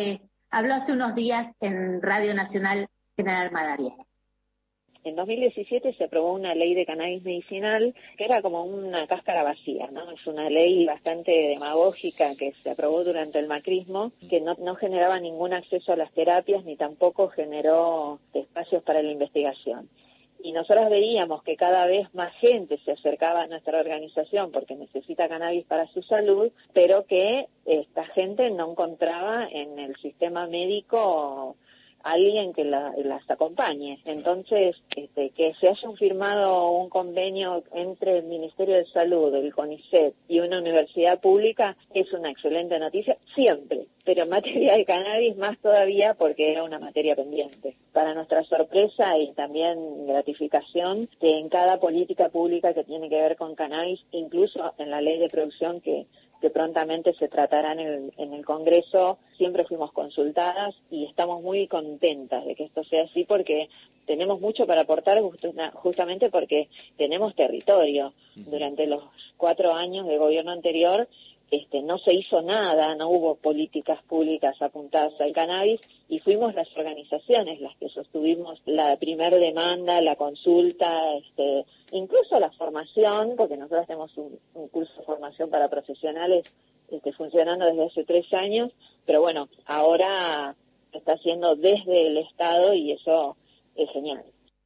S3: habló hace unos días en Radio Nacional General Madariaga.
S20: En 2017 se aprobó una ley de cannabis medicinal que era como una cáscara vacía, ¿no? Es una ley bastante demagógica que se aprobó durante el macrismo, que no generaba ningún acceso a las terapias ni tampoco generó espacios para la investigación. Y nosotros veíamos que cada vez más gente se acercaba a nuestra organización porque necesita cannabis para su salud, pero que esta gente no encontraba en el sistema médico alguien que las acompañe. Entonces, que se haya firmado un convenio entre el Ministerio de Salud, el CONICET y una universidad pública es una excelente noticia, siempre, pero en materia de cannabis más todavía porque era una materia pendiente. Para nuestra sorpresa y también gratificación, que en cada política pública que tiene que ver con cannabis, incluso en la ley de producción que prontamente se tratará en el Congreso, siempre fuimos consultadas y estamos muy contentas de que esto sea así porque tenemos mucho para aportar justamente porque tenemos territorio. Durante los 4 años de gobierno anterior no se hizo nada, no hubo políticas públicas apuntadas al cannabis y fuimos las organizaciones las que sostuvimos la primera demanda, la consulta, incluso la formación, porque nosotros tenemos un curso de formación para profesionales funcionando desde hace 3 años, pero bueno, ahora se está haciendo desde el Estado y eso es genial.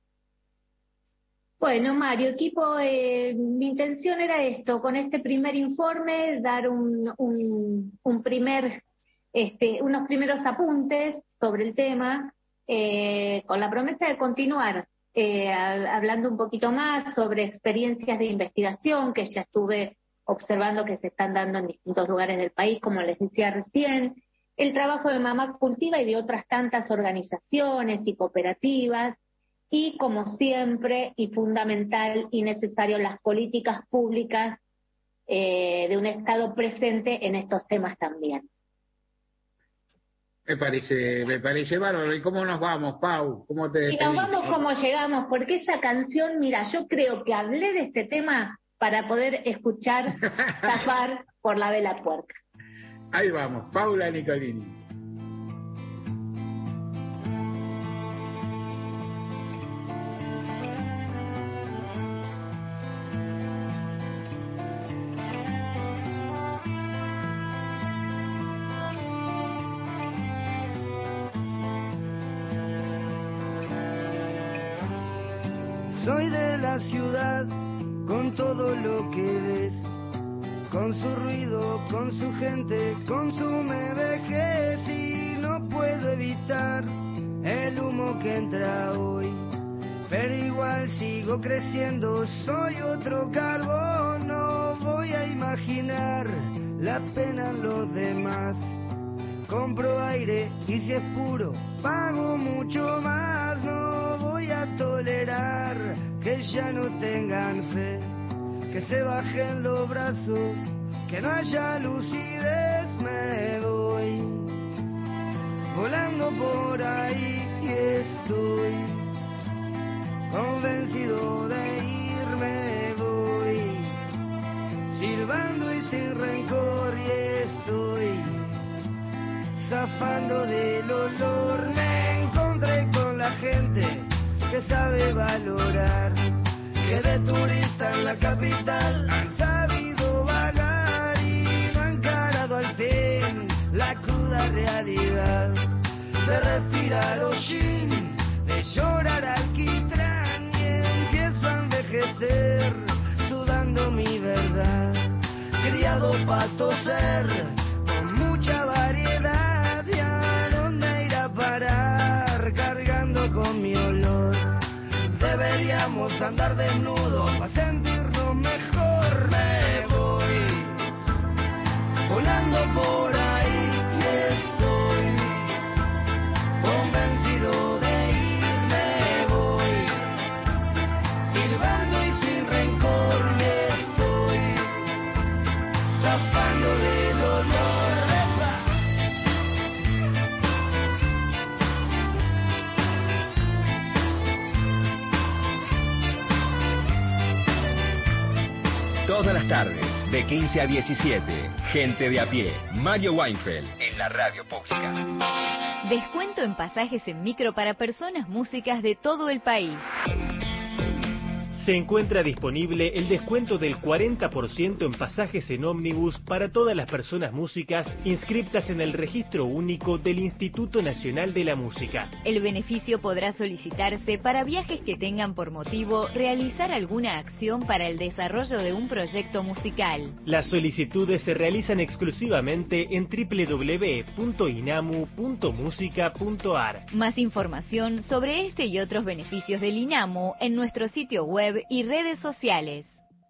S3: Bueno, Mario, equipo, mi intención era esto, con este primer informe, dar unos primeros apuntes sobre el tema, con la promesa de continuar hablando un poquito más sobre experiencias de investigación que ya estuve observando que se están dando en distintos lugares del país, como les decía recién, el trabajo de Mamá Cultiva y de otras tantas organizaciones y cooperativas, y como siempre, y fundamental y necesario, las políticas públicas de un Estado presente en estos temas también.
S5: Me parece bárbaro. ¿Y cómo nos vamos, Pau? ¿Cómo te despedís?
S3: Y nos vamos como llegamos, porque esa canción, mira, yo creo que hablé de este tema para poder escuchar Zafar por la Vela Puerca.
S5: Ahí vamos, Paula Nicolini.
S17: Soy de la ciudad con todo lo que ves, con su ruido, con su gente, con su me vejez y no puedo evitar el humo que entra hoy, pero igual sigo creciendo, soy otro carbón, no voy a imaginar la pena en los demás, compro aire y si es puro pago mucho más, no voy a tolerar que ya no tengan fe, que se bajen los brazos, que no haya lucidez, me voy volando por ahí y estoy convencido de irme, voy silbando y sin rencor y estoy zafando del olor, me encontré con la gente que sabe valorar, que de turista en la capital han sabido vagar y no han encarado al fin la cruda realidad de respirar hollín, de llorar alquitrán y empiezo a envejecer sudando mi verdad, criado pa' toser con mucha variedad y a dónde ir a parar cargando con mi olor. Deberíamos andar desnudos para sentirnos mejor. Me voy volando por ahí y estoy convencido de irme, voy silbando y sin rencor y estoy zafando del olor.
S11: Todas las tardes, de 15 a 17, Gente de a pie, Mario Weinfeld, en la radio pública.
S21: Descuento en pasajes en micro para personas músicas de todo el país.
S22: Se encuentra disponible el descuento del 40% en pasajes en ómnibus para todas las personas músicas inscriptas en el registro único del Instituto Nacional de la Música.
S21: El beneficio podrá solicitarse para viajes que tengan por motivo realizar alguna acción para el desarrollo de un proyecto musical.
S22: Las solicitudes se realizan exclusivamente en www.inamu.musica.ar.
S21: Más información sobre este y otros beneficios del INAMU en nuestro sitio web y redes sociales.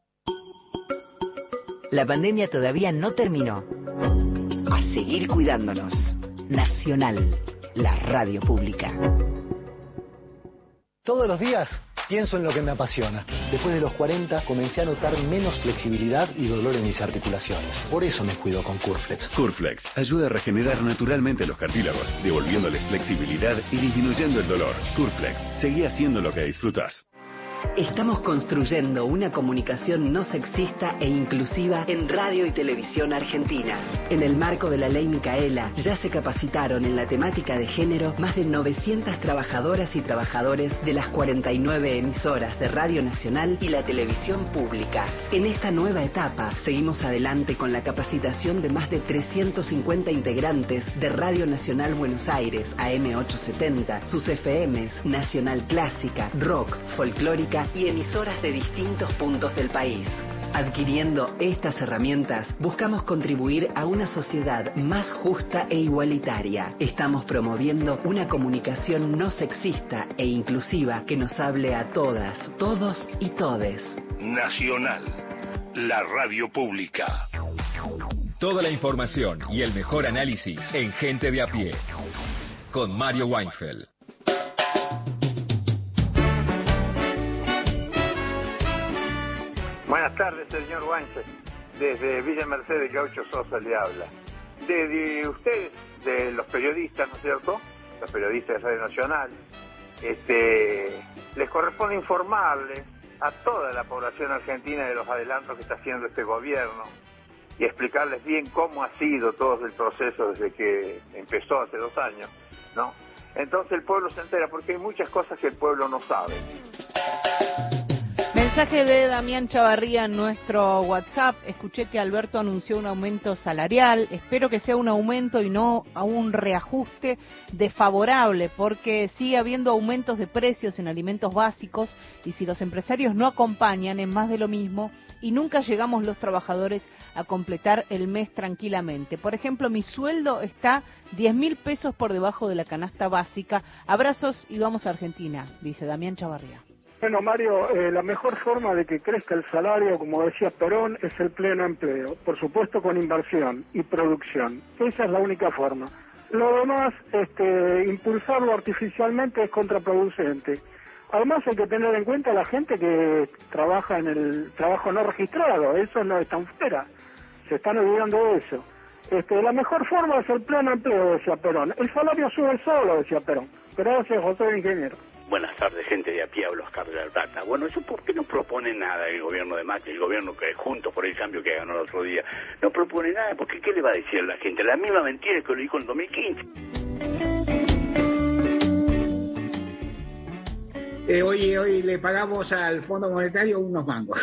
S23: La pandemia todavía no terminó. A seguir cuidándonos. Nacional, la radio pública.
S24: Todos los días pienso en lo que me apasiona. Después de los 40 comencé a notar menos flexibilidad y dolor en mis articulaciones. Por eso me cuido con Curflex.
S25: Curflex ayuda a regenerar naturalmente los cartílagos, devolviéndoles flexibilidad y disminuyendo el dolor. Curflex, seguí haciendo lo que disfrutás.
S23: Estamos construyendo una comunicación no sexista e inclusiva en radio y televisión argentina. En el marco de la Ley Micaela, ya se capacitaron en la temática de género más de 900 trabajadoras y trabajadores de las 49 emisoras de Radio Nacional y la televisión pública. En esta nueva etapa, seguimos adelante con la capacitación de más de 350 integrantes de Radio Nacional Buenos Aires, AM870, sus FMs, Nacional Clásica, Rock, Folclórica y emisoras de distintos puntos del país. Adquiriendo estas herramientas, buscamos contribuir a una sociedad más justa e igualitaria. Estamos promoviendo una comunicación no sexista e inclusiva que nos hable a todas, todos y todes.
S1: Nacional, la radio pública.
S11: Toda la información y el mejor análisis en Gente de a Pie. Con Mario Weinfeld.
S26: Buenas tardes, señor Weinstein. Desde Villa Mercedes, Gaucho Sosa le habla. De ustedes, de los periodistas, ¿no es cierto? Los periodistas de Radio Nacional, les corresponde informarles a toda la población argentina de los adelantos que está haciendo este gobierno y explicarles bien cómo ha sido todo el proceso desde que empezó hace 2 años, ¿no? Entonces el pueblo se entera, porque hay muchas cosas que el pueblo no sabe.
S2: Mensaje de Damián Chavarría en nuestro WhatsApp. Escuché que Alberto anunció un aumento salarial. Espero que sea un aumento y no a un reajuste desfavorable, porque sigue habiendo aumentos de precios en alimentos básicos y si los empresarios no acompañan es más de lo mismo y nunca llegamos los trabajadores a completar el mes tranquilamente. Por ejemplo, mi sueldo está 10.000 pesos por debajo de la canasta básica. Abrazos y vamos a Argentina, dice Damián Chavarría.
S27: Bueno, Mario, la mejor forma de que crezca el salario, como decía Perón, es el pleno empleo. Por supuesto, con inversión y producción. Esa es la única forma. Lo demás, impulsarlo artificialmente es contraproducente. Además, hay que tener en cuenta a la gente que trabaja en el trabajo no registrado. Eso no están fuera. Se están olvidando de eso. La mejor forma es el pleno empleo, decía Perón. El salario sube solo, decía Perón. Gracias, José el Ingeniero.
S28: Buenas tardes, gente de a pie, hablo Oscar de la Plata. Bueno, ¿eso por qué no propone nada el gobierno de Macri, el gobierno que Juntos por el Cambio que ganó el otro día? No propone nada, porque ¿qué le va a decir a la gente? La misma mentira que lo dijo en 2015.
S5: Hoy le pagamos al Fondo Monetario unos mangos.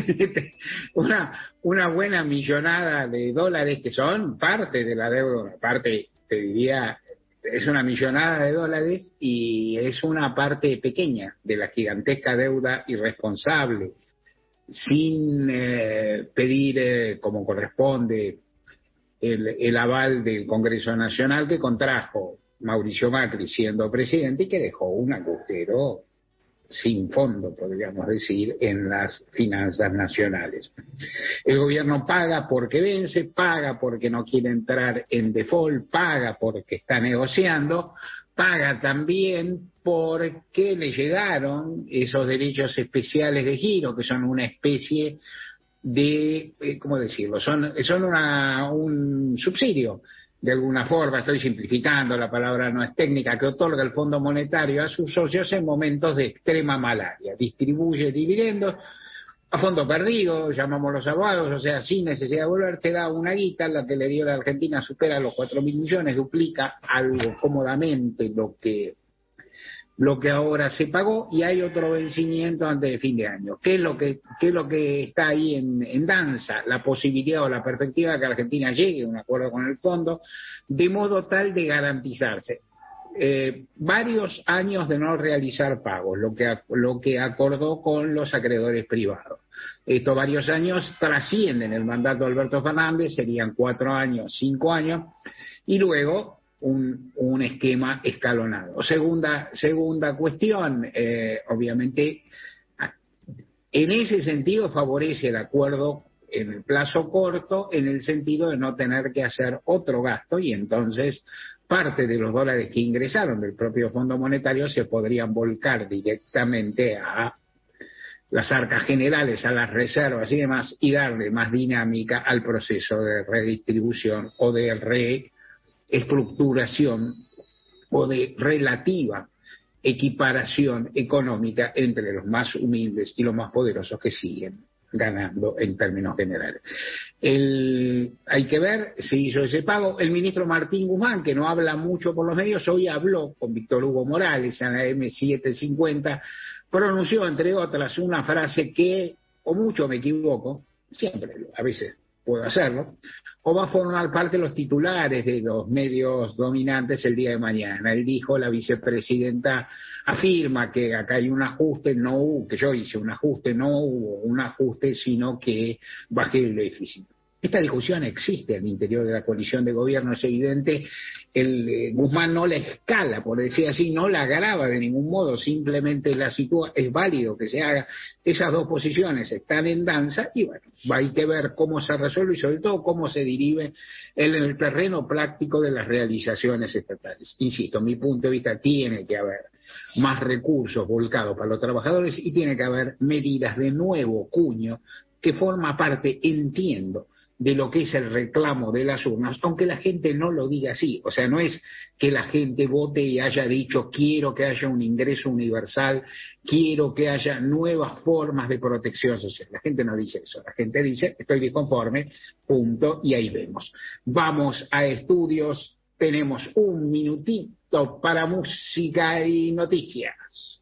S5: una buena millonada de dólares que son parte de la deuda, parte, te diría... Es una millonada de dólares y es una parte pequeña de la gigantesca deuda irresponsable, sin pedir como corresponde el aval del Congreso Nacional que contrajo Mauricio Macri siendo presidente y que dejó un agujero sin fondo, podríamos decir, en las finanzas nacionales. El gobierno paga porque vence, paga porque no quiere entrar en default, paga porque está negociando, paga también porque le llegaron esos derechos especiales de giro, que son una especie de, ¿cómo decirlo? Son un subsidio. De alguna forma, estoy simplificando, la palabra no es técnica, que otorga el Fondo Monetario a sus socios en momentos de extrema malaria. Distribuye dividendos a fondo perdido, llamamos los abogados, o sea, sin necesidad de volver, te da una guita, la que le dio la Argentina supera los 4.000 millones, duplica algo cómodamente lo que ahora se pagó, y hay otro vencimiento antes de fin de año. ¿Qué es lo que está ahí en danza? La posibilidad o la perspectiva de que Argentina llegue a un acuerdo con el fondo, de modo tal de garantizarse varios años de no realizar pagos, lo que acordó con los acreedores privados. Estos varios años trascienden el mandato de Alberto Fernández, serían 4 años, 5 años, y luego un esquema escalonado. Segunda cuestión, obviamente, en ese sentido favorece el acuerdo en el plazo corto, en el sentido de no tener que hacer otro gasto, y entonces parte de los dólares que ingresaron del propio Fondo Monetario se podrían volcar directamente a las arcas generales, a las reservas y demás, y darle más dinámica al proceso de redistribución o de reestructuración o de relativa equiparación económica entre los más humildes y los más poderosos, que siguen ganando en términos generales. Hay que ver si hizo ese pago. El ministro Martín Guzmán, que no habla mucho por los medios, hoy habló con Víctor Hugo Morales en la M750, pronunció, entre otras, una frase que, o mucho me equivoco, siempre, a veces puedo hacerlo, o va a formar parte de los titulares de los medios dominantes el día de mañana. Él dijo, la vicepresidenta afirma que acá hay un ajuste, no hubo, que yo hice un ajuste, no hubo un ajuste, sino que bajé el déficit. Esta discusión existe al interior de la coalición de gobierno, es evidente. Guzmán no la escala, por decir así, no la agrava de ningún modo, simplemente la sitúa. Es válido que se haga. Esas dos posiciones están en danza, y bueno, hay que ver cómo se resuelve y sobre todo cómo se derive en el terreno práctico de las realizaciones estatales. Insisto, mi punto de vista, tiene que haber más recursos volcados para los trabajadores y tiene que haber medidas de nuevo cuño que forma parte, entiendo, de lo que es el reclamo de las urnas, aunque la gente no lo diga así. O sea, no es que la gente vote y haya dicho quiero que haya un ingreso universal, quiero que haya nuevas formas de protección social. La gente no dice eso, la gente dice estoy disconforme, punto, y ahí vemos. Vamos a estudios, tenemos un minutito para música y noticias.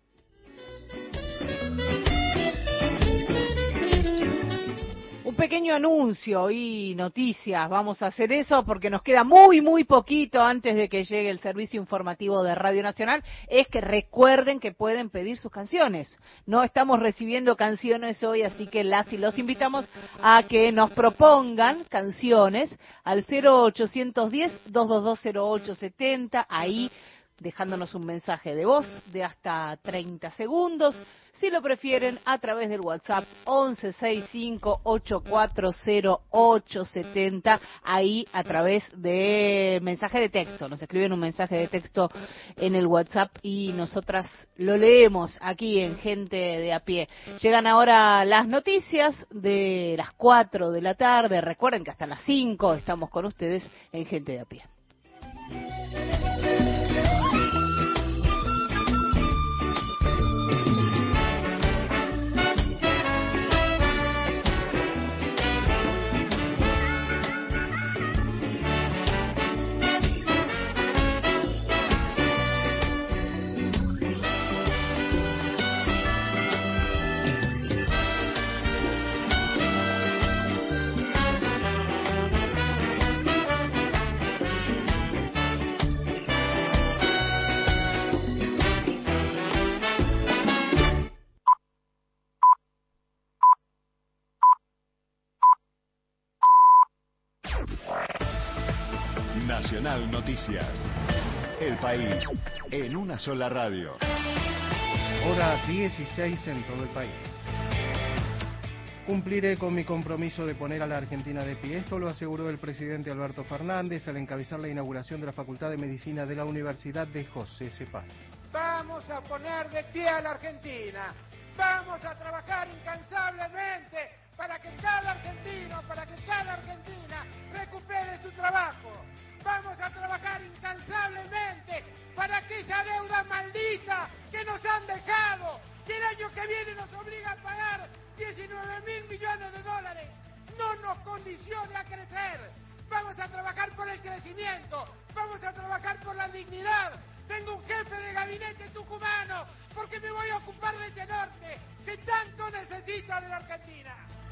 S2: Pequeño anuncio y noticias. Vamos a hacer eso porque nos queda muy poquito antes de que llegue el servicio informativo de Radio Nacional. Es que recuerden que pueden pedir sus canciones. No estamos recibiendo canciones hoy, así que las y los invitamos a que nos propongan canciones al 0810-222-0870. Ahí dejándonos un mensaje de voz de hasta 30 segundos, si lo prefieren a través del WhatsApp 1165-840-870, ahí a través de mensaje de texto, nos escriben un mensaje de texto en el WhatsApp y nosotras lo leemos aquí en Gente de a Pie. Llegan ahora las noticias de las 4 de la tarde, recuerden que hasta las 5 estamos con ustedes en Gente de a Pie.
S12: Nacional Noticias. El país en una sola radio.
S4: Hora 16 en todo el país. Cumpliré con mi compromiso de poner a la Argentina de pie. Esto lo aseguró el presidente Alberto Fernández al encabezar la inauguración de la Facultad de Medicina de la Universidad de José C. Paz.
S6: Vamos a poner de pie a la Argentina. Vamos a trabajar incansablemente para que cada argentino, para que cada argentina recupere su trabajo. Vamos a trabajar incansablemente para aquella deuda maldita que nos han dejado, que el año que viene nos obliga a pagar 19.000 millones de dólares no nos condicione a crecer. Vamos a trabajar por el crecimiento, vamos a trabajar por la dignidad. Tengo un jefe de gabinete tucumano, porque me voy a ocupar de ese norte que tanto necesita de la Argentina.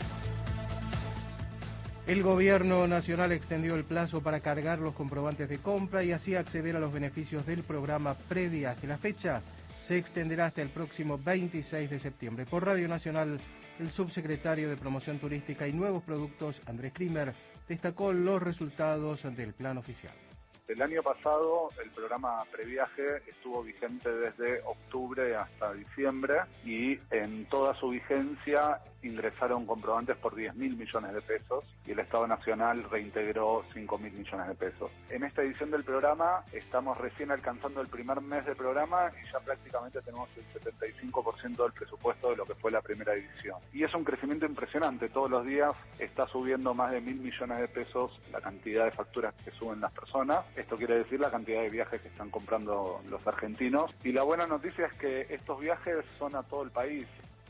S4: El gobierno nacional extendió el plazo para cargar los comprobantes de compra y así acceder a los beneficios del programa Previaje. La fecha se extenderá hasta el próximo 26 de septiembre. Por Radio Nacional, el subsecretario de Promoción Turística y Nuevos Productos, Andrés Krimer, destacó los resultados del plan oficial.
S7: El año pasado el programa Previaje estuvo vigente desde octubre hasta diciembre y en toda su vigencia ingresaron comprobantes por 10.000 millones de pesos y el Estado Nacional reintegró 5.000 millones de pesos. En esta edición del programa estamos recién alcanzando el primer mes de programa y ya prácticamente tenemos el 75% del presupuesto de lo que fue la primera edición. Y es un crecimiento impresionante, todos los días está subiendo más de 1.000 millones de pesos la cantidad de facturas que suben las personas. Esto quiere decir la cantidad de viajes que están comprando los argentinos. Y la buena noticia es que estos viajes son a todo el país.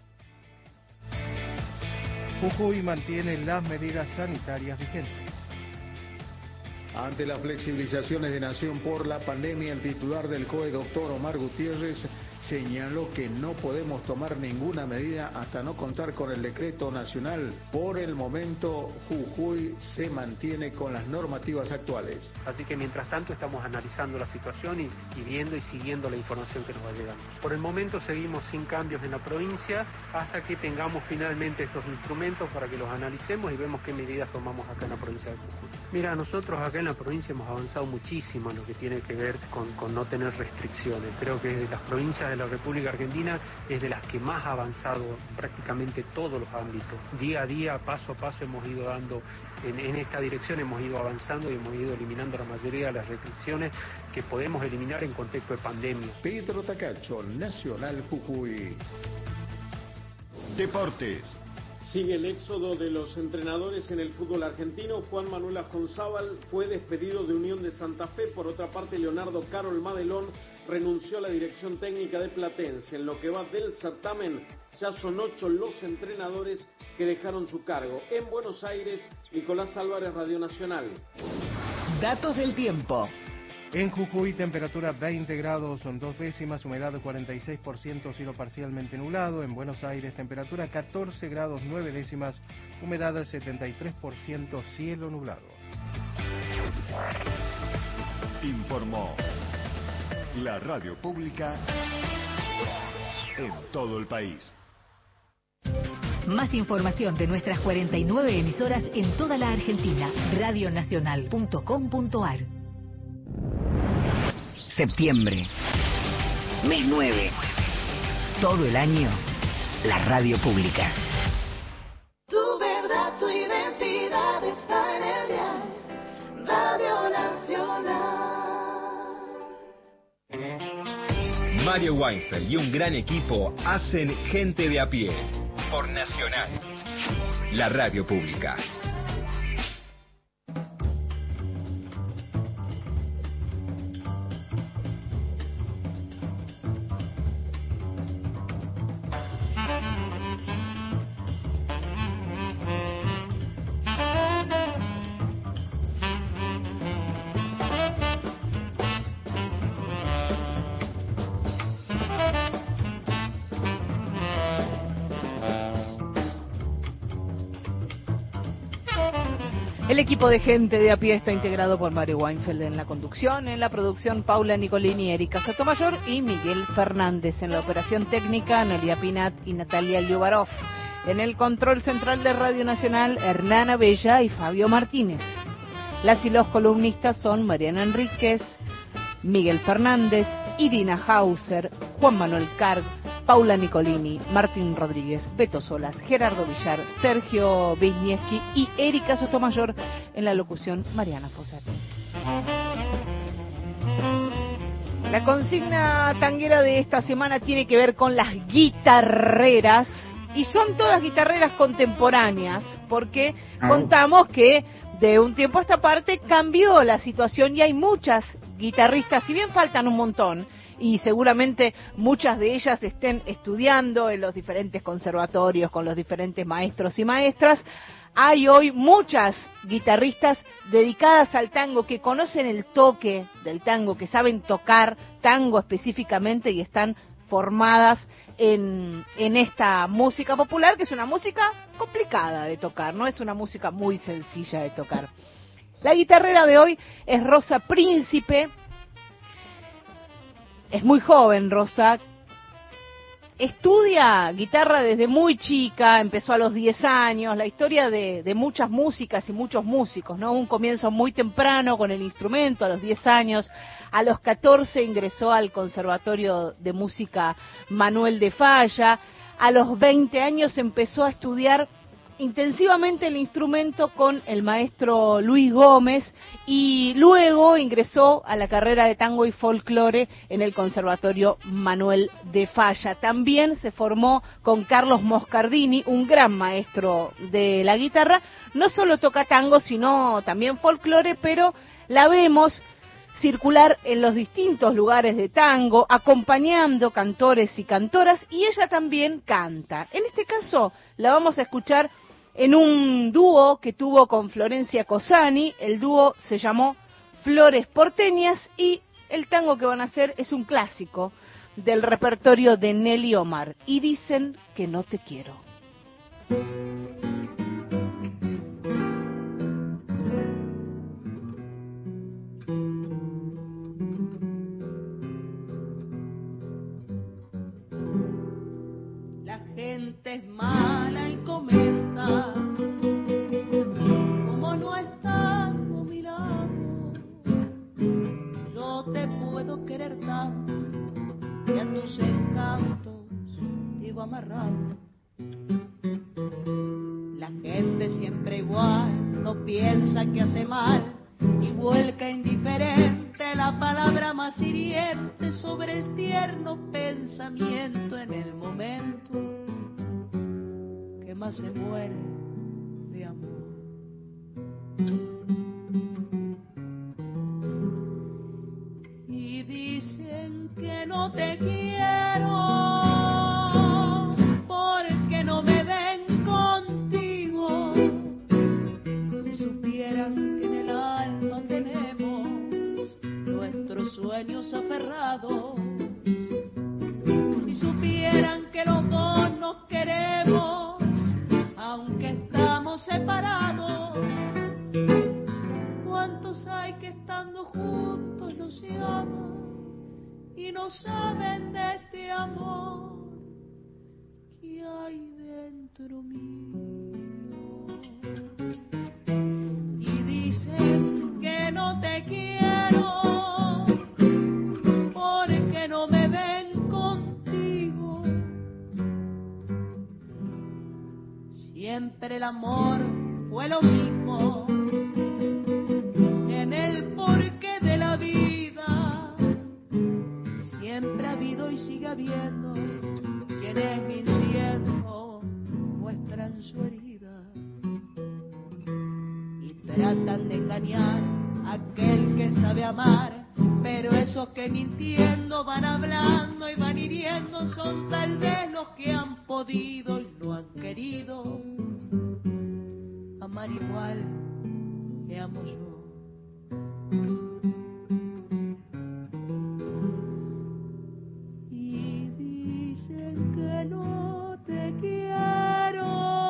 S4: Jujuy mantiene las medidas sanitarias vigentes.
S8: Ante las flexibilizaciones de Nación por la pandemia, el titular del COE, doctor Omar Gutiérrez, señaló que no podemos tomar ninguna medida hasta no contar con el decreto nacional. Por el momento, Jujuy se mantiene con las normativas actuales.
S9: Así que mientras tanto estamos analizando la situación y viendo y siguiendo la información que nos va llegando. Por el momento seguimos sin cambios en la provincia hasta que tengamos finalmente estos instrumentos para que los analicemos y vemos qué medidas tomamos acá en la provincia de Jujuy. Mira, nosotros acá en la provincia hemos avanzado muchísimo en lo que tiene que ver con no tener restricciones. Creo que de las provincias de la República Argentina es de las que más ha avanzado prácticamente todos los ámbitos. Día a día, paso a paso hemos ido dando en esta dirección, hemos ido avanzando y hemos ido eliminando la mayoría de las restricciones que podemos eliminar en contexto de pandemia.
S8: Pedro Tacacho, Nacional Jujuy.
S12: Deportes.
S10: Sigue el éxodo de los entrenadores en el fútbol argentino. Juan Manuel Ajonzábal fue despedido de Unión de Santa Fe. Por otra parte, Leonardo Carol Madelón renunció a la dirección técnica de Platense. En lo que va del certamen, ya son 8 los entrenadores que dejaron su cargo. En Buenos Aires, Nicolás Álvarez, Radio Nacional.
S23: Datos del tiempo.
S4: En Jujuy, temperatura 20 grados, son 2 décimas, humedad 46%, cielo parcialmente nublado. En Buenos Aires, temperatura 14 grados, 9 décimas, humedad 73%, cielo nublado.
S12: Informó la radio pública en todo el país.
S21: Más información de nuestras 49 emisoras en toda la Argentina. Radionacional.com.ar.
S23: Septiembre, mes 9. Todo el año, la radio pública.
S13: Tu verdad, tu identidad está en el dial. Radio Nacional.
S11: Mario Weinfeld y un gran equipo hacen Gente de a pie por Nacional, la radio pública.
S2: El equipo de Gente de a pie está integrado por Mario Weinfeld en la conducción, en la producción Paula Nicolini, Erika Sotomayor y Miguel Fernández, en la operación técnica Noelia Pinat y Natalia Liubarov, en el control central de Radio Nacional Hernán Bella y Fabio Martínez. Las y los columnistas son Mariana Enríquez, Miguel Fernández, Irina Hauser, Juan Manuel Carg, Paula Nicolini, Martín Rodríguez, Beto Solas, Gerardo Villar, Sergio Wisniewski y Erika Sotomayor, en la locución Mariana Fossati. La consigna tanguera de esta semana tiene que ver con las guitarreras, y son todas guitarreras contemporáneas, porque contamos que de un tiempo a esta parte cambió la situación y hay muchas guitarristas, si bien faltan un montón, y seguramente muchas de ellas estén estudiando en los diferentes conservatorios con los diferentes maestros y maestras. Hay hoy muchas guitarristas dedicadas al tango que conocen el toque del tango, que saben tocar tango específicamente y están formadas en esta música popular, que es una música complicada de tocar, no es una música muy sencilla de tocar. La guitarrera de hoy es Rosa Príncipe, es muy joven Rosa, estudia guitarra desde muy chica, empezó a los 10 años, la historia de muchas músicas y muchos músicos, ¿no? Un comienzo muy temprano con el instrumento, a los 10 años, a los 14 ingresó al Conservatorio de Música Manuel de Falla, a los 20 años empezó a estudiar intensivamente el instrumento con el maestro Luis Gómez y luego ingresó a la carrera de tango y folclore en el Conservatorio Manuel de Falla. También se formó con Carlos Moscardini, un gran maestro de la guitarra. No solo toca tango, sino también folclore, pero la vemos circular en los distintos lugares de tango, acompañando cantores y cantoras, y ella también canta. En este caso la vamos a escuchar en un dúo que tuvo con Florencia Cosani. El dúo se llamó Flores Porteñas y el tango que van a hacer es un clásico del repertorio de Nelly Omar, Y dicen que no te quiero.
S13: La gente es mala y comenta como no estando mi lado. Yo te puedo querer tanto que a tus encantos vivo amarrado. La gente siempre igual no piensa que hace mal y vuelca indiferente la palabra más hiriente sobre el tierno pensamiento en el momento que más se muere de amor. Y dicen que no te quiero porque no me ven contigo. Si supieran que en el alma tenemos nuestros sueños aferrados, si supieran que los dos nos queremos aunque estamos separados, cuántos hay que estando juntos no se aman y no saben de este amor que hay dentro mío. Y dicen que no te quiero porque no me ven contigo. Siempre el amor fue lo mismo en el porqué de la vida. Siempre ha habido y sigue habiendo quienes mintiendo muestran su herida y tratan de engañar a aquel que sabe amar, pero esos que mintiendo van hablando y van hiriendo son tal vez los que han podido y no han querido amar igual que amo yo. Y dicen que no te quiero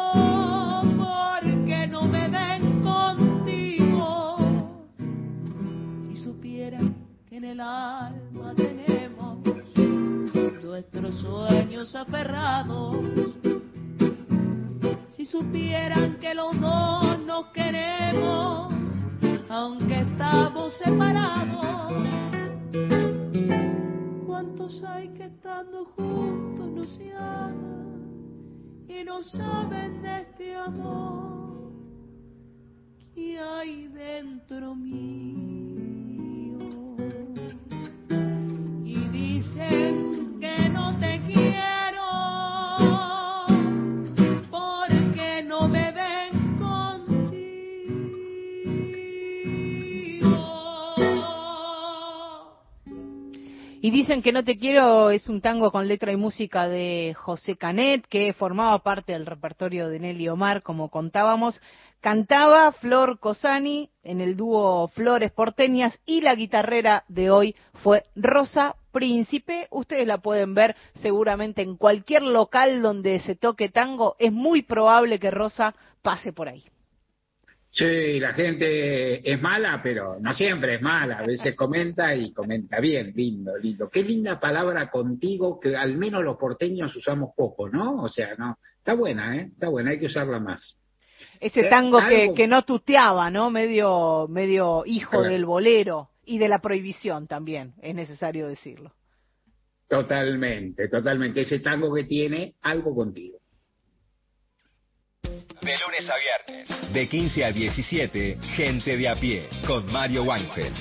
S13: porque no me ven contigo. Si supieran que en el alma tenemos nuestros sueños aferrados, si supieran que los dos nos queremos aunque estamos separados, cuántos hay que estando juntos no se aman y no saben de este amor que hay dentro mío. Y dicen que no te quiero porque no me ven contigo.
S2: Y dicen que No te quiero es un tango con letra y música de José Canet, que formaba parte del repertorio de Nelly Omar, como contábamos. Cantaba Flor Cosani en el dúo Flores Porteñas, y la guitarrera de hoy fue Rosa Príncipe. Ustedes la pueden ver seguramente en cualquier local donde se toque tango. Es muy probable que Rosa pase por ahí.
S5: Sí, la gente es mala, pero no siempre es mala. A veces comenta y comenta bien, lindo. Qué linda palabra contigo, que al menos los porteños usamos poco, ¿no? O sea, no, está buena, está buena, hay que usarla más.
S2: Ese tango que no tuteaba, ¿no? Medio hijo del bolero y de la prohibición también, es necesario decirlo.
S5: Totalmente. Ese tango que tiene algo contigo.
S11: De lunes a viernes, de 15 a 17, Gente de a pie, con Mario Weinfeld.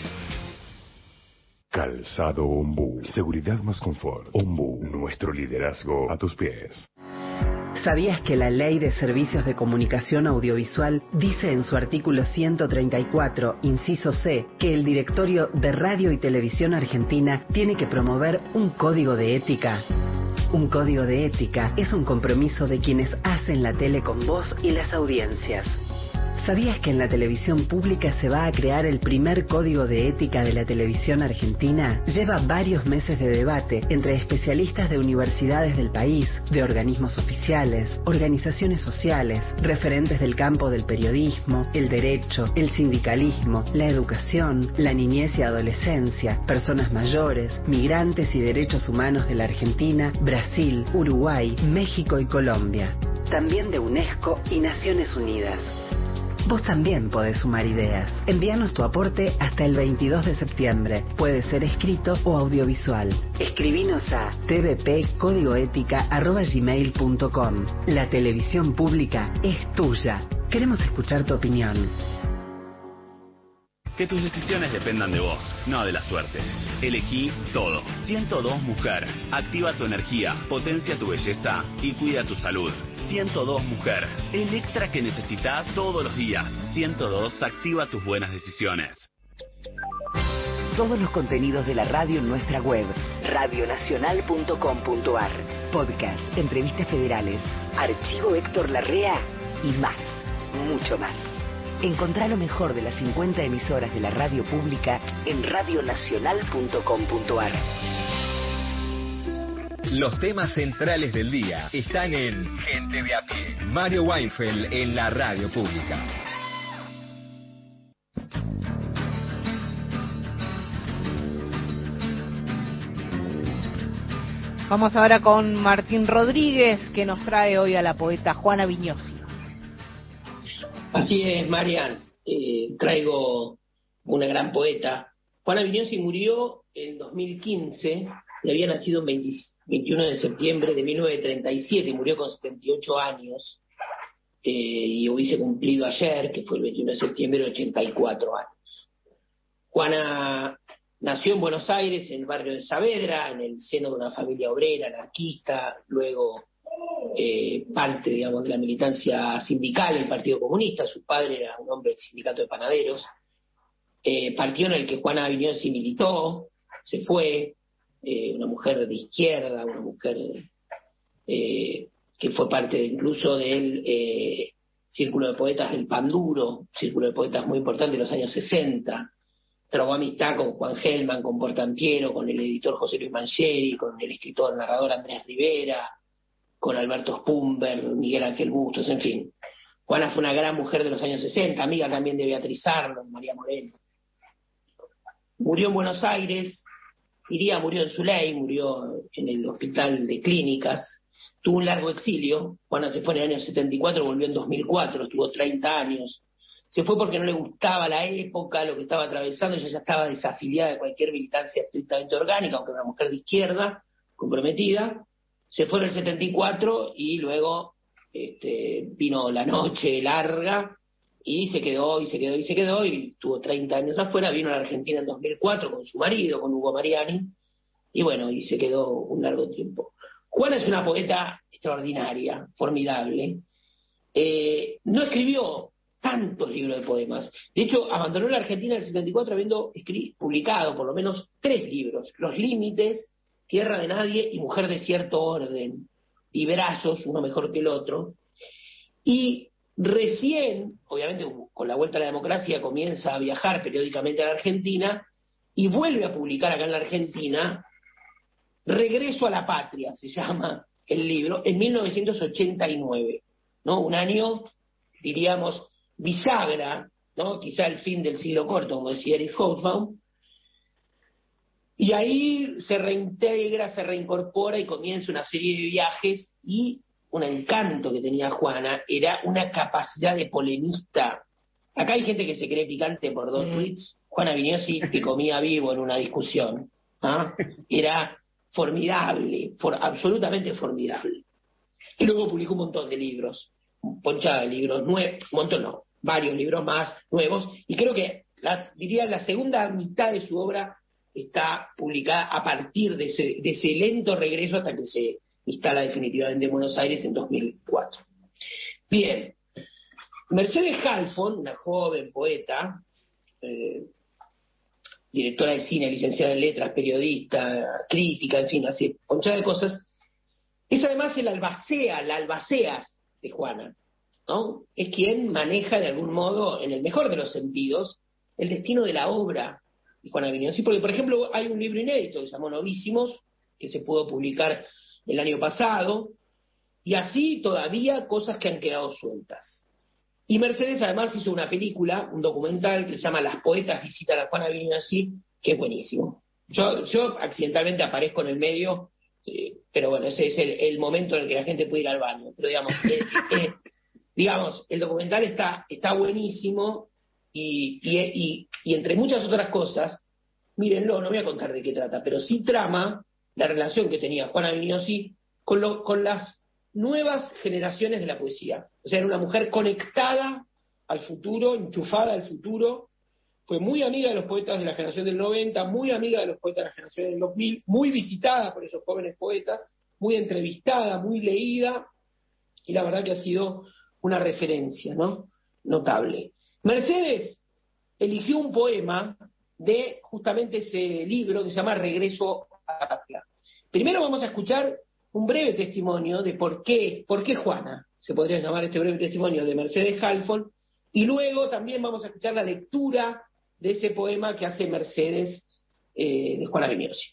S3: Calzado Ombú. Seguridad más confort. Ombú. Nuestro liderazgo a tus pies.
S23: ¿Sabías que la Ley de Servicios de Comunicación Audiovisual dice en su artículo 134, inciso C, que el Directorio de Radio y Televisión Argentina tiene que promover un código de ética? Un código de ética es un compromiso de quienes hacen la tele con vos y las audiencias. ¿Sabías que en la televisión pública se va a crear el primer código de ética de la televisión argentina? Lleva varios meses de debate entre especialistas de universidades del país, de organismos oficiales, organizaciones sociales, referentes del campo del periodismo, el derecho, el sindicalismo, la educación, la niñez y adolescencia, personas mayores, migrantes y derechos humanos de la Argentina, Brasil, Uruguay, México y Colombia. También de UNESCO y Naciones Unidas. Vos también podés sumar ideas. Envíanos tu aporte hasta el 22 de septiembre. Puede ser escrito o audiovisual. Escribinos a tvpcódigoética@gmail.com. La televisión pública es tuya. Queremos escuchar tu opinión.
S14: Que tus decisiones dependan de vos, no de la suerte. Elegí todo. 102 Mujer. Activa tu energía, potencia tu belleza y cuida tu salud. 102 Mujer. El extra que necesitas todos los días. 102 activa tus buenas decisiones.
S23: Todos los contenidos de la radio en nuestra web, radionacional.com.ar. Podcast, entrevistas federales, archivo Héctor Larrea y más, mucho más. Encontrá lo mejor de las 50 emisoras de la radio pública en radionacional.com.ar.
S11: Los temas centrales del día están en Gente de a pie. Mario Weinfeld en la radio pública.
S2: Vamos ahora con Martín Rodríguez, que nos trae hoy a la poeta Juana Viñosi.
S15: Así es, Marian. Traigo una gran poeta. Juana Viñosi murió en 2015 y había nacido el 21 de septiembre de 1937, murió con 78 años, y hubiese cumplido ayer, que fue el 21 de septiembre, 84 años. Juana nació en Buenos Aires, en el barrio de Saavedra, en el seno de una familia obrera, anarquista, luego parte, digamos, de la militancia sindical del Partido Comunista. Su padre era un hombre del sindicato de panaderos, partido en el que Juana Viñosi militó, se fue, una mujer de izquierda, una mujer que fue parte incluso del círculo de poetas del Panduro, círculo de poetas muy importante de los años 60, trabó amistad con Juan Gelman, con Portantiero, con el editor José Luis Mangieri, con el escritor narrador Andrés Rivera, con Alberto Spumber, Miguel Ángel Bustos, en fin. Juana fue una gran mujer de los años 60, amiga también de Beatriz Arnold, María Moreno. Murió en Buenos Aires, murió en Zuley, murió en el Hospital de Clínicas, tuvo un largo exilio. Juana se fue en el año 74, volvió en 2004, estuvo 30 años. Se fue porque no le gustaba la época, lo que estaba atravesando, ella ya estaba desafiliada de cualquier militancia estrictamente orgánica, aunque era una mujer de izquierda, comprometida. Se fue en el 74 y luego vino la noche larga y se quedó, y tuvo 30 años afuera. Vino a la Argentina en 2004 con su marido, con Hugo Mariani, y bueno, y se quedó un largo tiempo. Juana es una poeta extraordinaria, formidable. No escribió tantos libros de poemas. De hecho, abandonó la Argentina en el 74 habiendo publicado por lo menos 3 libros: Los Límites, Tierra de Nadie y Mujer de Cierto Orden. Librazos, uno mejor que el otro. Y recién, obviamente con la vuelta a la democracia, comienza a viajar periódicamente a la Argentina y vuelve a publicar acá en la Argentina Regreso a la Patria, se llama el libro, en 1989, ¿no? Un año, diríamos, bisagra, ¿no? Quizá el fin del siglo corto, como decía Erich Hobsbawm. Y ahí se reintegra, se reincorpora y comienza una serie de viajes, y un encanto que tenía Juana era una capacidad de polemista. Acá hay gente que se cree picante por 2 tweets. Juana Vignosi te comía vivo en una discusión. ¿Ah? Era formidable, absolutamente formidable. Y luego publicó un montón de libros, ponchada de libros nuevos, un montón no, varios libros más nuevos, y creo que diría la segunda mitad de su obra está publicada a partir de ese lento regreso hasta que se instala definitivamente en Buenos Aires en 2004. Bien, Mercedes Halfon, una joven poeta, directora de cine, licenciada en letras, periodista, crítica, en fin, así, conchada de cosas, es además la albaceas de Juana, ¿no? Es quien maneja de algún modo, en el mejor de los sentidos, el destino de la obra de Juana Vignosi, porque por ejemplo hay un libro inédito que se llama Novísimos, que se pudo publicar el año pasado, y así todavía cosas que han quedado sueltas. Y Mercedes además hizo una película, un documental que se llama Las poetas visitan a Juana Vignosi, que es buenísimo. Yo accidentalmente aparezco en el medio, pero bueno, ese es el momento en el que la gente puede ir al baño. Pero digamos, el documental está buenísimo, y entre muchas otras cosas, mírenlo, no voy a contar de qué trata, pero sí trama la relación que tenía Juana Vignosi con las nuevas generaciones de la poesía. O sea, era una mujer conectada al futuro, enchufada al futuro. Fue muy amiga de los poetas de la generación del 90, muy amiga de los poetas de la generación del 2000, muy visitada por esos jóvenes poetas, muy entrevistada, muy leída, y la verdad que ha sido una referencia, ¿no? Notable. Mercedes eligió un poema de justamente ese libro que se llama Regreso a la Patria. Primero vamos a escuchar un breve testimonio de por qué Juana, se podría llamar este breve testimonio de Mercedes Halfon, y luego también vamos a escuchar la lectura de ese poema que hace Mercedes de Juana Vignosi.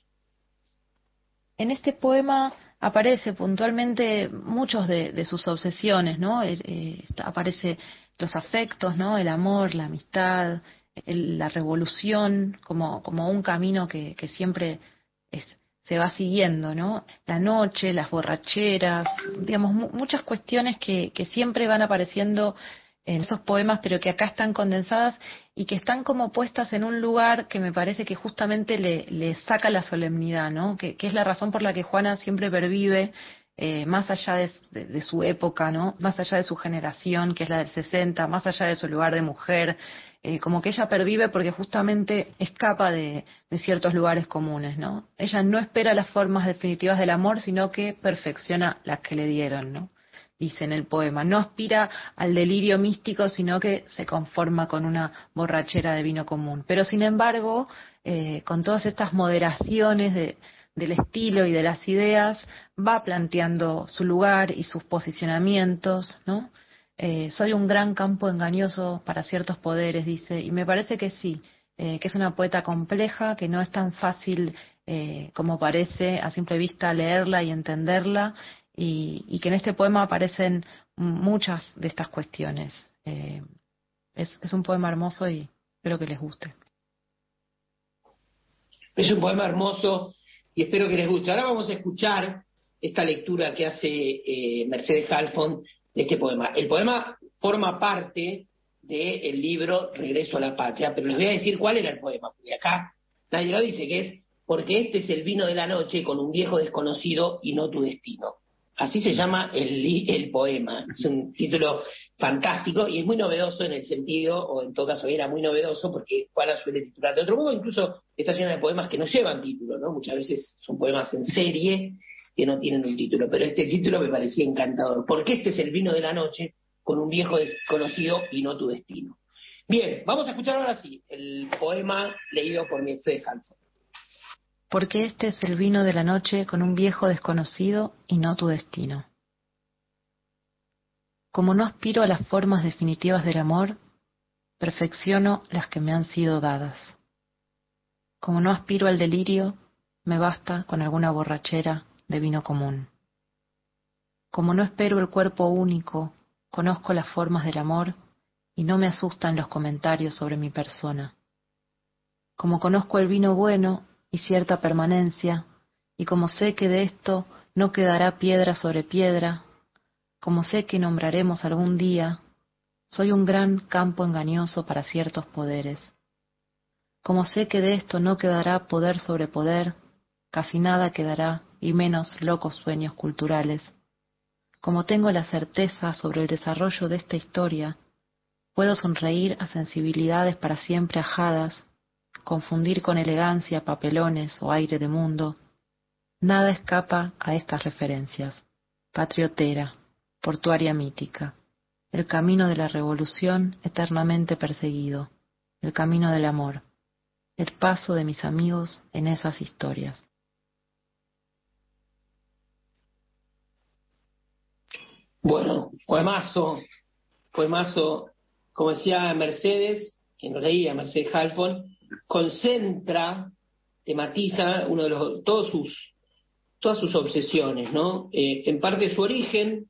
S16: En este poema aparece puntualmente muchos de sus obsesiones, ¿no? Aparece los afectos, ¿no? El amor, la amistad, la revolución, como un camino que siempre se va siguiendo, ¿no? La noche, las borracheras, digamos, muchas cuestiones que siempre van apareciendo en esos poemas, pero que acá están condensadas y que están como puestas en un lugar que me parece que justamente le saca la solemnidad, ¿no? Que es la razón por la que Juana siempre pervive, más allá de su época, ¿no? Más allá de su generación, que es la del 60, más allá de su lugar de mujer, como que ella pervive porque justamente escapa de ciertos lugares comunes, ¿no? Ella no espera las formas definitivas del amor, sino que perfecciona las que le dieron, ¿no? Dice en el poema, no aspira al delirio místico, sino que se conforma con una borrachera de vino común. Pero sin embargo, con todas estas moderaciones del estilo y de las ideas, va planteando su lugar y sus posicionamientos, ¿no? Soy un gran campo engañoso para ciertos poderes, dice, y me parece que sí, que es una poeta compleja, que no es tan fácil como parece a simple vista leerla y entenderla, y que en este poema aparecen muchas de estas cuestiones. Es un poema hermoso y espero que les guste.
S15: Es un poema hermoso y espero que les guste. Ahora vamos a escuchar esta lectura que hace Mercedes Halfon de este poema. El poema forma parte del libro Regreso a la Patria, pero les voy a decir cuál era el poema, porque acá nadie lo dice, que es porque este es el vino de la noche con un viejo desconocido y no tu destino. Así se llama el poema. Es un título fantástico y es muy novedoso en el sentido, o en todo caso era muy novedoso, porque Juana suele titular de otro modo, incluso está llena de poemas que no llevan título, ¿no? Muchas veces son poemas en serie que no tienen un título, pero este título me parecía encantador. Porque este es el vino de la noche con un viejo desconocido y no tu destino. Bien, vamos a escuchar ahora sí el poema leído por Mercedes Halfon.
S16: Porque este es el vino de la noche con un viejo desconocido y no tu destino. Como no aspiro a las formas definitivas del amor, perfecciono las que me han sido dadas. Como no aspiro al delirio, me basta con alguna borrachera de vino común. Como no espero el cuerpo único, conozco las formas del amor y no me asustan los comentarios sobre mi persona. Como conozco el vino bueno y cierta permanencia, y como sé que de esto no quedará piedra sobre piedra, como sé que nombraremos algún día, soy un gran campo engañoso para ciertos poderes. Como sé que de esto no quedará poder sobre poder, casi nada quedará, y menos locos sueños culturales. Como tengo la certeza sobre el desarrollo de esta historia, puedo sonreír a sensibilidades para siempre ajadas, confundir con elegancia papelones o aire de mundo. Nada escapa a estas referencias. Patriotera, portuaria mítica, el camino de la revolución eternamente perseguido, el camino del amor, el paso de mis amigos en esas historias.
S15: Bueno, poemazo, como decía Mercedes, quien lo leía, Mercedes Halfon, concentra, tematiza todas sus obsesiones, ¿no? En parte su origen,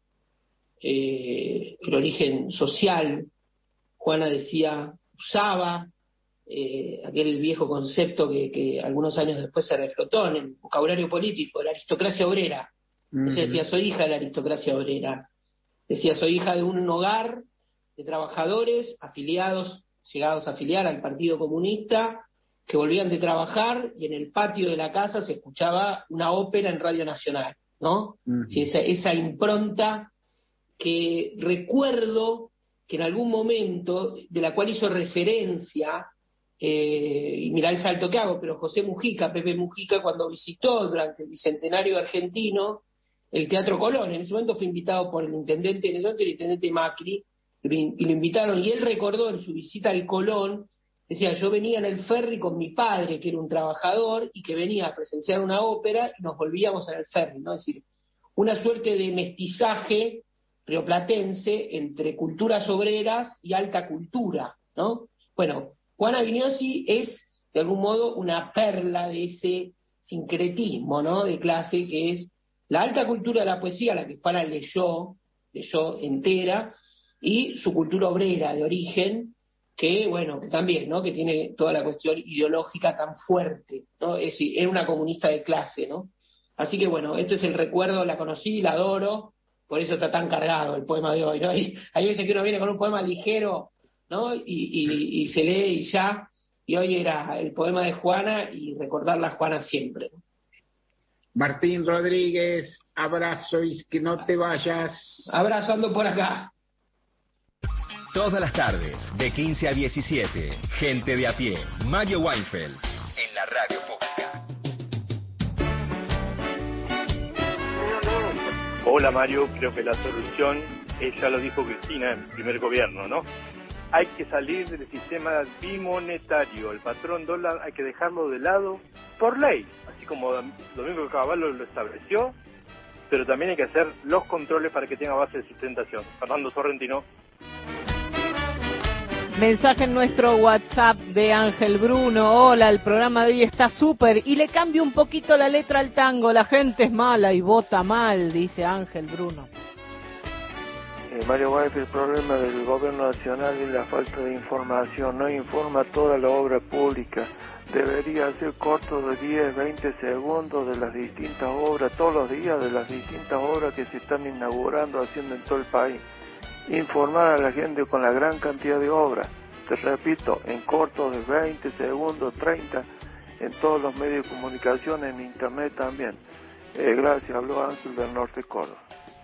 S15: el origen social. Juana decía, usaba aquel viejo concepto que algunos años después se reflotó en el vocabulario político, la aristocracia obrera. Ella decía, soy hija de la aristocracia obrera. Decía, soy hija de un hogar de trabajadores afiliados, llegados a afiliar al Partido Comunista, que volvían de trabajar y en el patio de la casa se escuchaba una ópera en Radio Nacional, ¿no? Sí, esa impronta que recuerdo que en algún momento, de la cual hizo referencia, y mirá el salto que hago, pero Pepe Mujica, cuando visitó durante el Bicentenario argentino el Teatro Colón, en ese momento fue invitado por el intendente, en ese momento el intendente Macri, y lo invitaron, y él recordó en su visita al Colón, decía, yo venía en el ferry con mi padre, que era un trabajador, y que venía a presenciar una ópera, y nos volvíamos en el ferry, ¿no? Es decir, una suerte de mestizaje rioplatense entre culturas obreras y alta cultura, ¿no? Bueno, Juana Viñosi es, de algún modo, una perla de ese sincretismo, ¿no?, de clase, que es la alta cultura de la poesía, la que Juana leyó entera, y su cultura obrera de origen, que, bueno, que también, ¿no?, que tiene toda la cuestión ideológica tan fuerte, ¿no? Es decir, era una comunista de clase, ¿no? Así que, bueno, este es el recuerdo, la conocí, la adoro, por eso está tan cargado el poema de hoy, ¿no? Hay veces que uno viene con un poema ligero, ¿no?, y se lee y ya, y hoy era el poema de Juana y recordarla a Juana siempre, ¿no?
S5: Martín Rodríguez, abrazo y que no te vayas.
S15: Abrazando por acá.
S11: Todas las tardes, de 15 a 17, Gente de a pie, Mario Weinfeld, en la radio pública.
S26: Hola Mario, creo que la solución, ya lo dijo Cristina en el primer gobierno, ¿no? Hay que salir del sistema bimonetario, el patrón dólar hay que dejarlo de lado por ley, así como Domingo Cavallo lo estableció, pero también hay que hacer los controles para que tenga base de sustentación. Fernando Sorrentino.
S2: Mensaje en nuestro WhatsApp de Ángel Bruno. Hola, el programa de hoy está súper y le cambio un poquito la letra al tango. La gente es mala y vota mal, dice Ángel Bruno.
S1: Mario Guaype, el problema del gobierno nacional es la falta de información. No informa toda la obra pública. Debería hacer cortos de 10, 20 segundos de las distintas obras, todos los días de las distintas obras que se están inaugurando, haciendo en todo el país. Informar a la gente con la gran cantidad de obras, te repito, en cortos de 20 segundos, 30, en todos los medios de comunicación, en internet también. Gracias, habló Ángel del Norte Córdoba.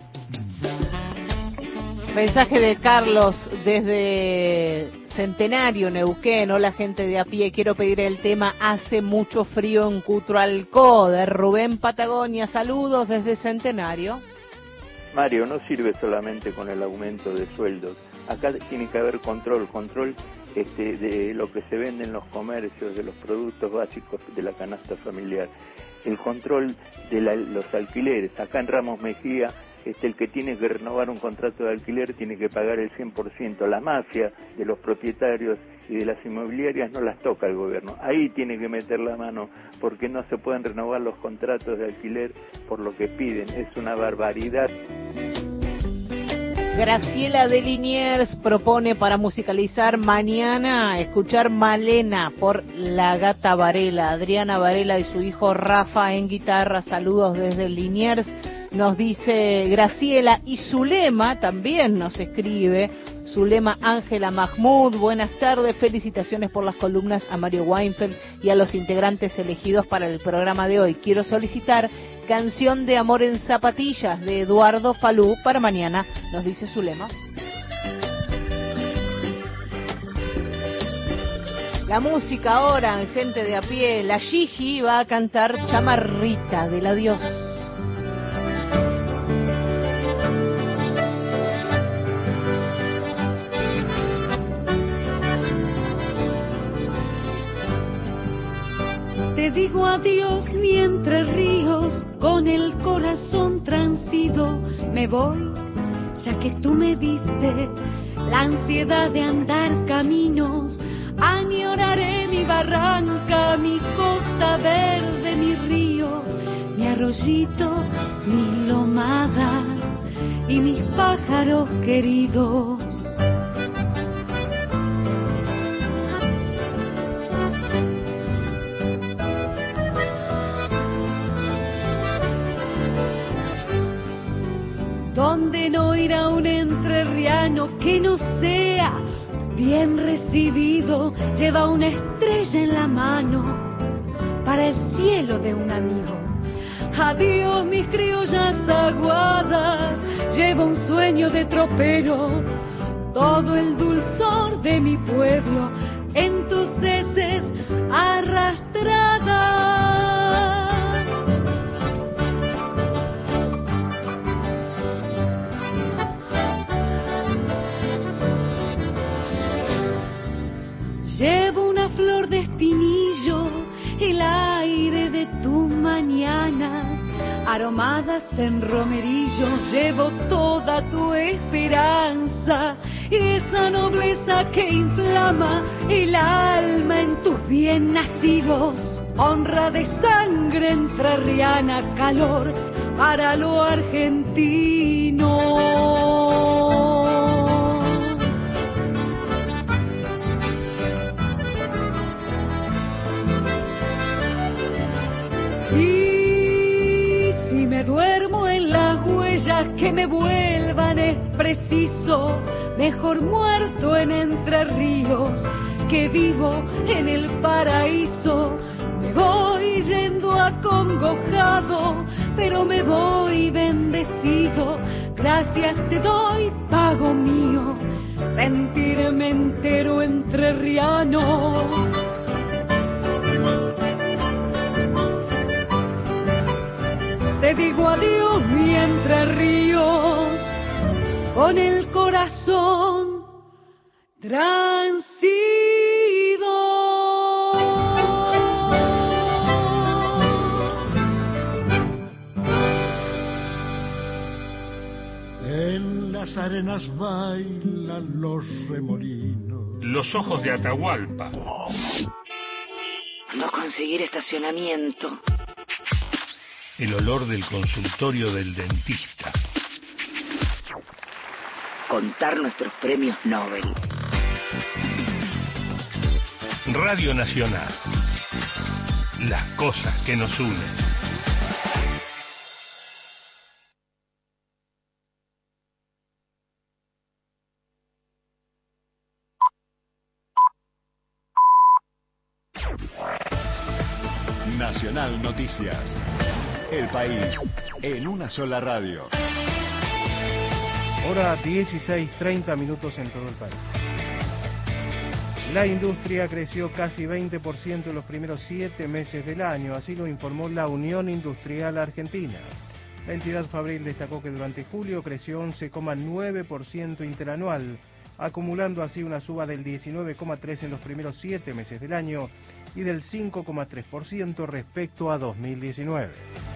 S2: Mensaje de Carlos desde Centenario, Neuquén. Hola, gente de a pie, quiero pedir el tema Hace mucho frío en Cutralcó, de Rubén Patagonia. Saludos desde Centenario.
S17: Mario, no sirve solamente con el aumento de sueldos. Acá tiene que haber control de lo que se vende en los comercios, de los productos básicos de la canasta familiar. El control de los alquileres. Acá en Ramos Mejía, el que tiene que renovar un contrato de alquiler tiene que pagar el 100%. La mafia de los propietarios y de las inmobiliarias no las toca el gobierno. Ahí tiene que meter la mano, porque no se pueden renovar los contratos de alquiler por lo que piden. Es una barbaridad.
S2: Graciela de Liniers propone para musicalizar mañana escuchar Malena por La Gata Varela. Adriana Varela y su hijo Rafa en guitarra. Saludos desde Liniers, nos dice Graciela. Y Zulema también nos escribe. Zulema Ángela Mahmoud, buenas tardes, felicitaciones por las columnas a Mario Weinfeld y a los integrantes elegidos para el programa de hoy. Quiero solicitar Canción de Amor en Zapatillas de Eduardo Falú para mañana, nos dice Zulema. La música ahora en Gente de a Pie. La Gigi va a cantar Chamarrita del Adiós.
S13: Te digo adiós, mi Entre Ríos, con el corazón transido. Me voy, ya que tú me diste la ansiedad de andar caminos. Añoraré mi barranca, mi costa verde, mi río, mi arroyito, mis lomadas y mis pájaros queridos. ¿Dónde no irá un entrerriano que no sea bien recibido? Lleva una estrella en la mano para el cielo de un amigo. Adiós mis criollas aguadas, llevo un sueño de tropero, todo el dulzor de mi pueblo en tus heces arrastradas. Llevo una flor de espinillo, el aire de tus mañanas, aromadas en romerillo. Llevo toda tu esperanza y esa nobleza que inflama el alma en tus bien nacidos. Honra de sangre entrerriana, calor para lo argentino. Duermo en las huellas que me vuelvan, es preciso. Mejor muerto en Entre Ríos que vivo en el paraíso. Me voy yendo acongojado, pero me voy bendecido. Gracias te doy, pago mío, sentirme entero entrerriano. Te digo adiós, mi Entre Ríos, con el corazón transido.
S8: En las arenas bailan los remolinos.
S18: Los ojos de Atahualpa.
S19: No conseguir estacionamiento.
S18: El olor del consultorio del dentista.
S19: Contar nuestros premios Nobel.
S18: Radio Nacional. Las cosas que nos unen.
S12: Nacional Noticias. El país en una sola radio.
S4: Hora 16:30 en todo el país. La industria creció casi 20% en los primeros 7 meses del año, así lo informó la Unión Industrial Argentina. La entidad fabril destacó que durante julio creció 11,9% interanual, acumulando así una suba del 19,3% en los primeros 7 meses del año y del 5,3% respecto a 2019.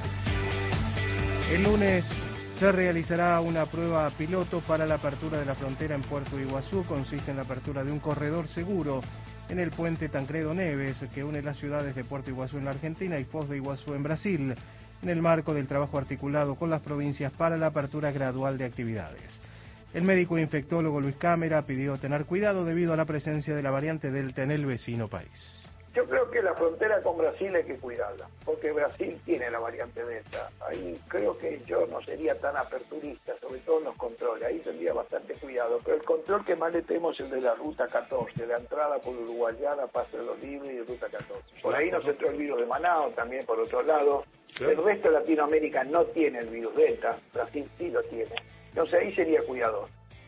S4: El lunes se realizará una prueba piloto para la apertura de la frontera en Puerto Iguazú. Consiste en la apertura de un corredor seguro en el puente Tancredo Neves, que une las ciudades de Puerto Iguazú en la Argentina y Foz de Iguazú en Brasil, en el marco del trabajo articulado con las provincias para la apertura gradual de actividades. El médico infectólogo Luis Cámara pidió tener cuidado debido a la presencia de la variante Delta en el vecino país.
S26: Yo creo que la frontera con Brasil hay que cuidarla, porque Brasil tiene la variante Delta. Ahí creo que yo no sería tan aperturista, sobre todo en los controles. Ahí tendría bastante cuidado. Pero el control que más le temo es el de la Ruta 14, la entrada por Uruguayana, Paso de los Libres y Ruta 14. Por ahí nos entró el virus de Manaus, también por otro lado. El resto de Latinoamérica no tiene el virus Delta, Brasil sí lo tiene. Entonces ahí sería cuidadoso.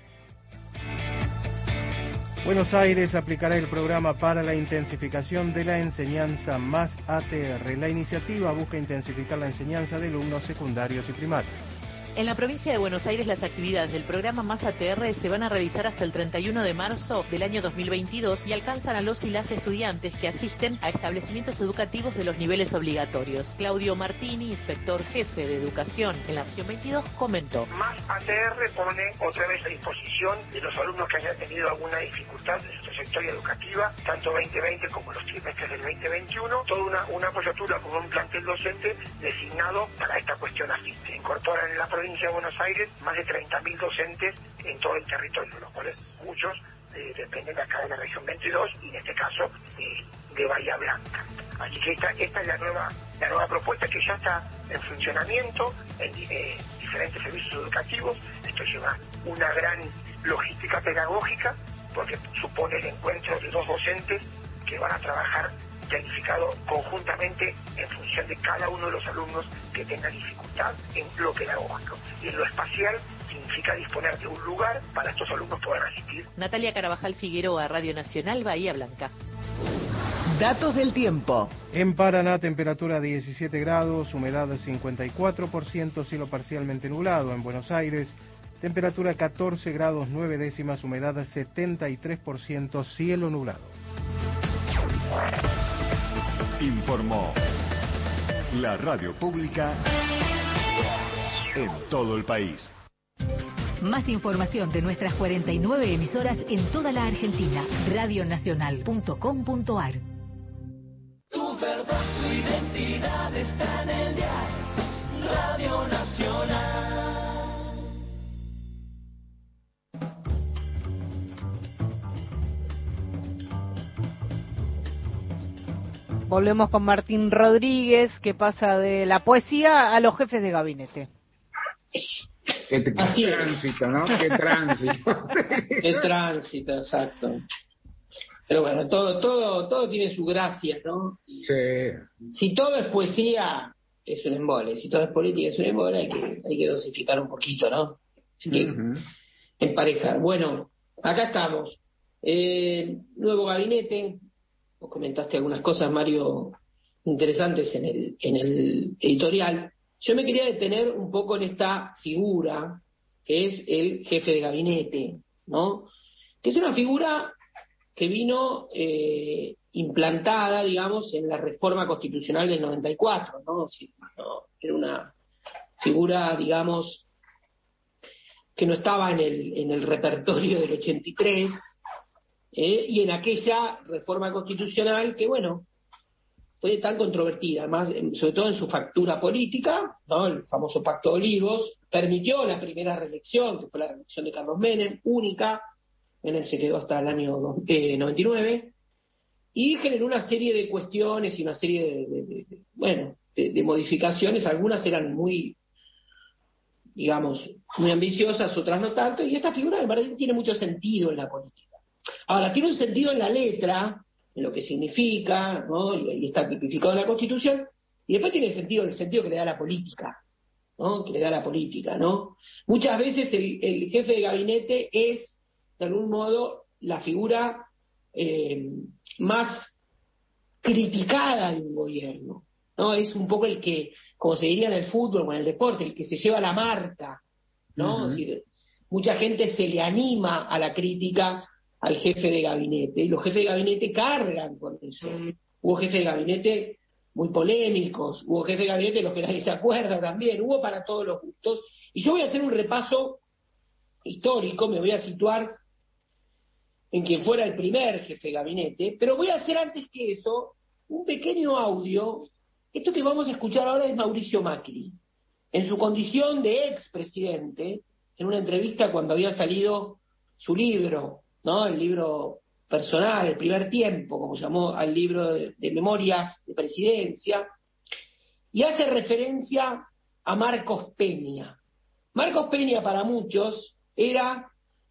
S4: Buenos Aires aplicará el programa para la intensificación de la enseñanza Más ATR. La iniciativa busca intensificar la enseñanza de alumnos secundarios y primarios.
S6: En la provincia de Buenos Aires, las actividades del programa Más ATR se van a realizar hasta el 31 de marzo del año 2022 y alcanzan a los y las estudiantes que asisten a establecimientos educativos de los niveles obligatorios. Claudio Martini, inspector jefe de educación en la región 22, comentó.
S7: Más ATR pone otra vez a disposición de los alumnos que hayan tenido alguna dificultad en su trayectoria educativa, tanto 2020 como los trimestres del 2021, toda una apoyatura con un plantel docente designado para esta cuestión así. Se incorporan en la provincia de Buenos Aires más de 30.000 docentes en todo el territorio, los cuales muchos dependen de acá de la región 22 y en este caso de Bahía Blanca. Así que esta es la nueva propuesta que ya está en funcionamiento en diferentes servicios educativos. Esto lleva una gran logística pedagógica porque supone el encuentro de dos docentes que van a trabajar planificado conjuntamente en función de cada uno de los alumnos que tenga dificultad en lo pedagógico. Y en lo espacial significa disponer de un lugar para estos alumnos poder asistir.
S6: Natalia Carabajal Figueroa, Radio Nacional, Bahía Blanca.
S20: Datos del tiempo.
S4: En Paraná, temperatura 17 grados, humedad 54%, cielo parcialmente nublado. En Buenos Aires, temperatura 14 grados 9 décimas, humedad 73%, cielo nublado.
S12: Informó la radio pública en todo el país.
S21: Más información de nuestras 49 emisoras en toda la Argentina. Radionacional.com.ar.
S13: Tu verdad, tu identidad está en el diario Radio Nacional.
S2: Volvemos con Martín Rodríguez, que pasa de la poesía a los jefes de gabinete.
S5: Qué tránsito, ¿no? Qué tránsito.
S15: Qué tránsito, exacto. Pero bueno, todo tiene su gracia, ¿no?
S5: Sí.
S15: Si todo es poesía, es un embole. Si todo es política, es un embole. Hay que dosificar un poquito, ¿no? Así que emparejar. Bueno, acá estamos. Nuevo gabinete. Vos comentaste algunas cosas, Mario, interesantes en el editorial. Yo me quería detener un poco en esta figura que es el jefe de gabinete, ¿no? Que es una figura que vino implantada, digamos, en la reforma constitucional del 94, ¿no? Era una figura, digamos, que no estaba en el repertorio del 83, y en aquella reforma constitucional que, bueno, fue tan controvertida, más sobre todo en su factura política, ¿no? El famoso Pacto de Olivos, permitió la primera reelección, que fue la reelección de Carlos Menem, única. Menem se quedó hasta el año 99, y generó una serie de cuestiones y una serie de modificaciones. Algunas eran muy, digamos, muy ambiciosas, otras no tanto, y esta figura de Martín tiene mucho sentido en la política. Ahora, tiene un sentido en la letra, en lo que significa, ¿no? Y está tipificado en la Constitución, y después tiene el sentido que le da la política, ¿no? Que le da la política, ¿no? Muchas veces el jefe de gabinete es, de algún modo, la figura más criticada de un gobierno, ¿no? Es un poco el que, como se diría en el fútbol o en el deporte, el que se lleva la marca, ¿no? Es decir, mucha gente se le anima a la crítica al jefe de gabinete, y los jefes de gabinete cargan con eso. Hubo jefes de gabinete muy polémicos, hubo jefes de gabinete de los que nadie se acuerda también, hubo para todos los gustos, y yo voy a hacer un repaso histórico, me voy a situar en quien fuera el primer jefe de gabinete, pero voy a hacer antes que eso un pequeño audio. Esto que vamos a escuchar ahora es Mauricio Macri, en su condición de expresidente, en una entrevista cuando había salido su libro, ¿no? El libro personal, El Primer Tiempo, como llamó al libro de memorias de presidencia, y hace referencia a Marcos Peña. Marcos Peña para muchos era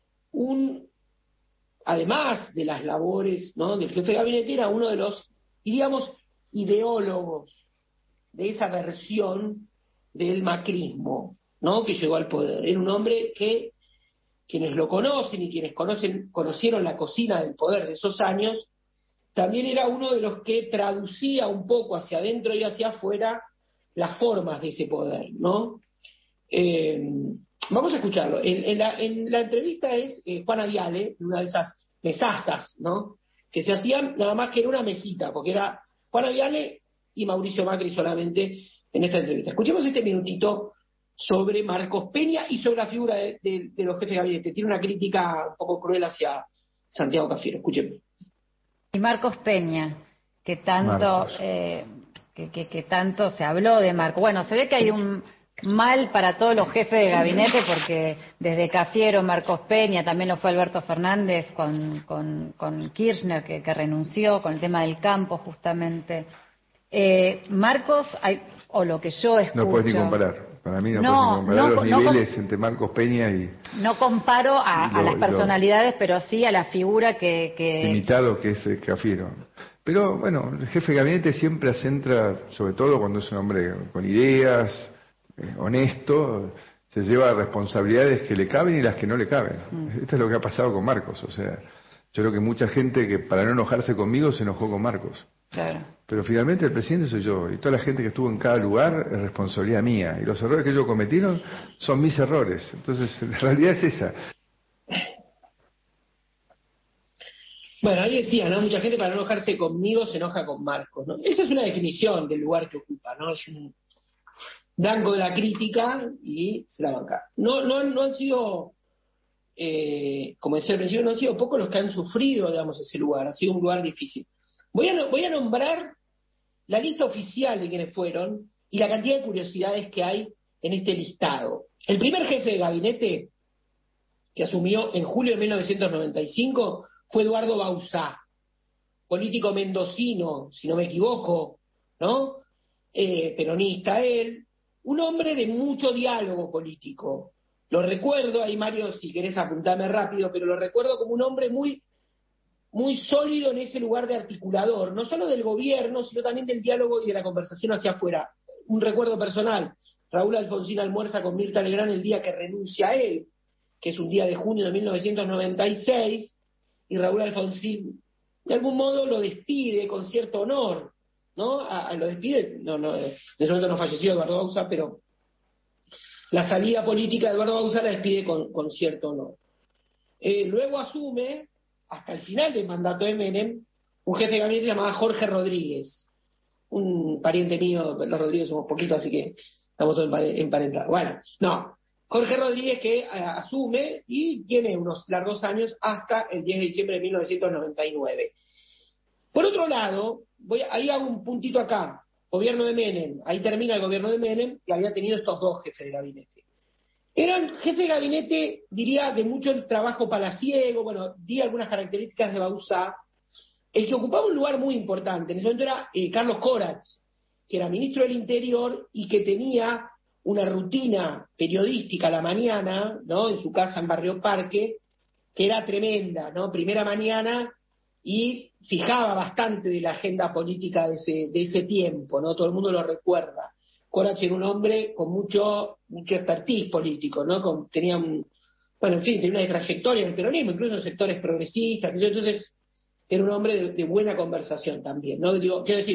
S15: además de las labores, ¿no?, del jefe de gabinete, era uno de los, diríamos, ideólogos de esa versión del macrismo, ¿no?, que llegó al poder. Era un hombre que quienes lo conocen y quienes conocieron la cocina del poder de esos años, también era uno de los que traducía un poco hacia adentro y hacia afuera las formas de ese poder, ¿no? Vamos a escucharlo. En la entrevista es Juana Viale, una de esas mesazas, ¿no?, que se hacían, nada más que era una mesita, porque era Juana Viale y Mauricio Macri solamente en esta entrevista. Escuchemos este minutito sobre Marcos Peña y sobre la figura de los jefes de gabinete. Tiene una crítica un poco cruel hacia Santiago Cafiero. Escuchemos.
S3: Y Marcos Peña, que tanto que tanto se habló de Marcos. Bueno, se ve que hay un mal para todos los jefes de gabinete, porque desde Cafiero, Marcos Peña, también lo fue Alberto Fernández con Kirchner, que renunció con el tema del campo, justamente. Marcos, o lo que yo escucho...
S9: No puedes ni comparar. Para mí no puedes ni comparar los niveles entre Marcos Peña y... No comparo a las personalidades, pero sí a la figura que... Imitado que es Cafiero. Pero bueno, el jefe de gabinete siempre centra, sobre todo cuando es un hombre con ideas, honesto, se lleva responsabilidades que le caben y las que no le caben. Esto es lo que ha pasado con Marcos. O sea, yo creo que mucha gente que para no enojarse conmigo se enojó con Marcos. Claro. Pero finalmente el presidente soy yo, y toda la gente que estuvo en cada lugar es responsabilidad mía, y los errores que ellos cometieron son mis errores. Entonces, la realidad es esa.
S15: Bueno, ahí decía, ¿no? Mucha gente para no enojarse conmigo se enoja con Marcos, ¿no? Esa es una definición del lugar que ocupa, ¿no? Es un blanco de la crítica y se la banca. No han sido, como decía al principio, no han sido pocos los que han sufrido, digamos, ese lugar. Ha sido un lugar difícil. Voy a nombrar la lista oficial de quienes fueron y la cantidad de curiosidades que hay en este listado. El primer jefe de gabinete que asumió en julio de 1995 fue Eduardo Bauzá, político mendocino, si no me equivoco, ¿no? Peronista él, un hombre de mucho diálogo político. Lo recuerdo, ahí Mario, si querés apuntarme rápido, pero lo recuerdo como un hombre muy sólido en ese lugar de articulador, no solo del gobierno, sino también del diálogo y de la conversación hacia afuera. Un recuerdo personal, Raúl Alfonsín almuerza con Mirta Legrand el día que renuncia a él, que es un día de junio de 1996, y Raúl Alfonsín de algún modo lo despide con cierto honor, ¿no? Lo despide, en ese momento no falleció Eduardo Bauzá, pero la salida política de Eduardo Bauzá la despide con cierto honor. Luego asume, hasta el final del mandato de Menem, un jefe de gabinete llamado Jorge Rodríguez, un pariente mío. Los Rodríguez somos poquitos, así que estamos todos emparentados. Bueno, no, Jorge Rodríguez que asume y tiene unos largos años hasta el 10 de diciembre de 1999. Por otro lado, ahí hago un puntito acá, gobierno de Menem, ahí termina el gobierno de Menem, y había tenido estos dos jefes de gabinete. Eran jefes de gabinete, diría, de mucho trabajo palaciego. Bueno, di algunas características de Bauzá. El que ocupaba un lugar muy importante en ese momento era Carlos Corach, que era ministro del Interior y que tenía una rutina periodística a la mañana, ¿no?, en su casa en Barrio Parque, que era tremenda, ¿no? Primera mañana, y fijaba bastante de la agenda política de ese tiempo, ¿no? Todo el mundo lo recuerda. Corach era un hombre con mucho expertise político, ¿no? Tenía una trayectoria en el peronismo, incluso en sectores progresistas, entonces era un hombre de buena conversación también, ¿no? Quiero decir,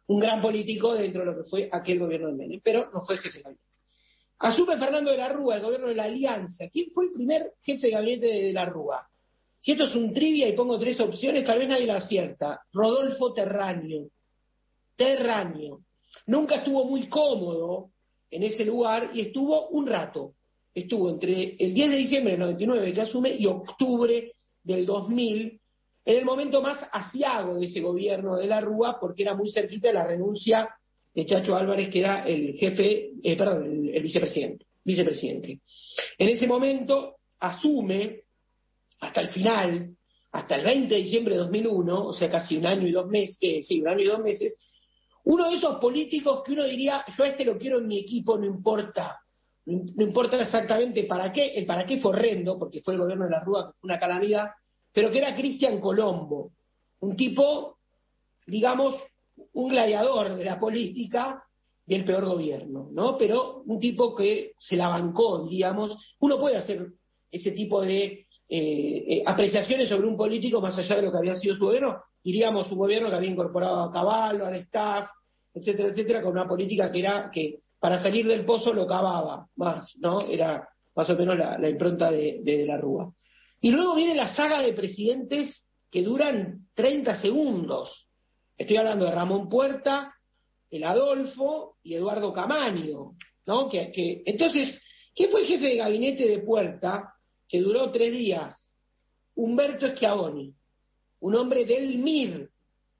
S15: un gran político dentro de lo que fue aquel gobierno de Menem, pero no fue jefe de gabinete. Asume Fernando de la Rúa, el gobierno de la Alianza. ¿Quién fue el primer jefe de gabinete de la Rúa? Si esto es un trivia y pongo 3 opciones, tal vez nadie la acierta. Rodolfo Terraño. Terraño. Nunca estuvo muy cómodo en ese lugar y estuvo un rato. Estuvo entre el 10 de diciembre del 99 que asume y octubre del 2000, en el momento más aciago de ese gobierno de la Rúa, porque era muy cerquita de la renuncia de Chacho Álvarez, que era el jefe, el vicepresidente. En ese momento asume hasta el final, hasta el 20 de diciembre de 2001, o sea, casi un año y 2 meses, uno de esos políticos que uno diría, yo a este lo quiero en mi equipo, no importa exactamente para qué, el para qué fue horrendo, porque fue el gobierno de la Rúa, que fue una calamidad, pero que era Cristian Colombo, un tipo, digamos, un gladiador de la política del peor gobierno, ¿no? Pero un tipo que se la bancó, digamos. Uno puede hacer ese tipo de apreciaciones sobre un político más allá de lo que había sido su gobierno. Diríamos un gobierno que había incorporado a Caballo, al staff, etcétera, etcétera, con una política que era que para salir del pozo lo cavaba más, ¿no? Era más o menos la impronta de la Rúa. Y luego viene la saga de presidentes que duran 30 segundos. Estoy hablando de Ramón Puerta, el Adolfo y Eduardo Camaño, ¿no? Entonces, ¿quién fue el jefe de gabinete de Puerta que duró 3 días? Humberto Schiavoni, un hombre del MIR.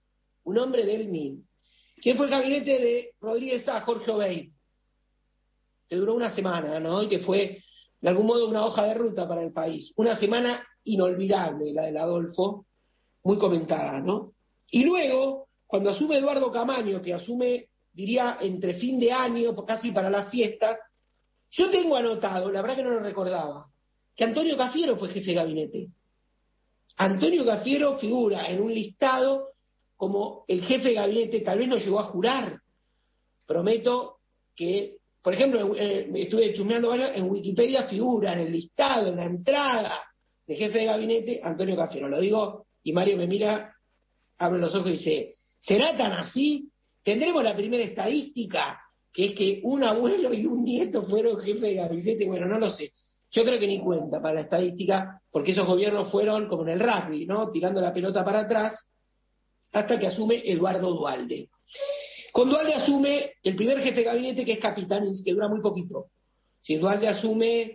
S15: ¿Quién fue el gabinete de Rodríguez A? Jorge Obeid, que duró una semana, ¿no? Y que fue, de algún modo, una hoja de ruta para el país. Una semana inolvidable, la del Adolfo, muy comentada, ¿no? Y luego, cuando asume Eduardo Camaño, que asume, diría, entre fin de año, casi para las fiestas, yo tengo anotado, la verdad que no lo recordaba, que Antonio Cafiero fue jefe de gabinete. Antonio Cafiero figura en un listado como el jefe de gabinete, tal vez no llegó a jurar. Prometo que, por ejemplo, estuve chusmeando, en Wikipedia figura en el listado, en la entrada de jefe de gabinete, Antonio Cafiero. Lo digo, y Mario me mira, abre los ojos y dice, ¿será tan así? ¿Tendremos la primera estadística, que es que un abuelo y un nieto fueron jefe de gabinete? Bueno, no lo sé. Yo creo que ni cuenta para la estadística, porque esos gobiernos fueron como en el rugby, ¿no? Tirando la pelota para atrás, hasta que asume Eduardo Duhalde. Con Duhalde asume el primer jefe de gabinete, que es Capitanich, que dura muy poquito. Si Duhalde asume,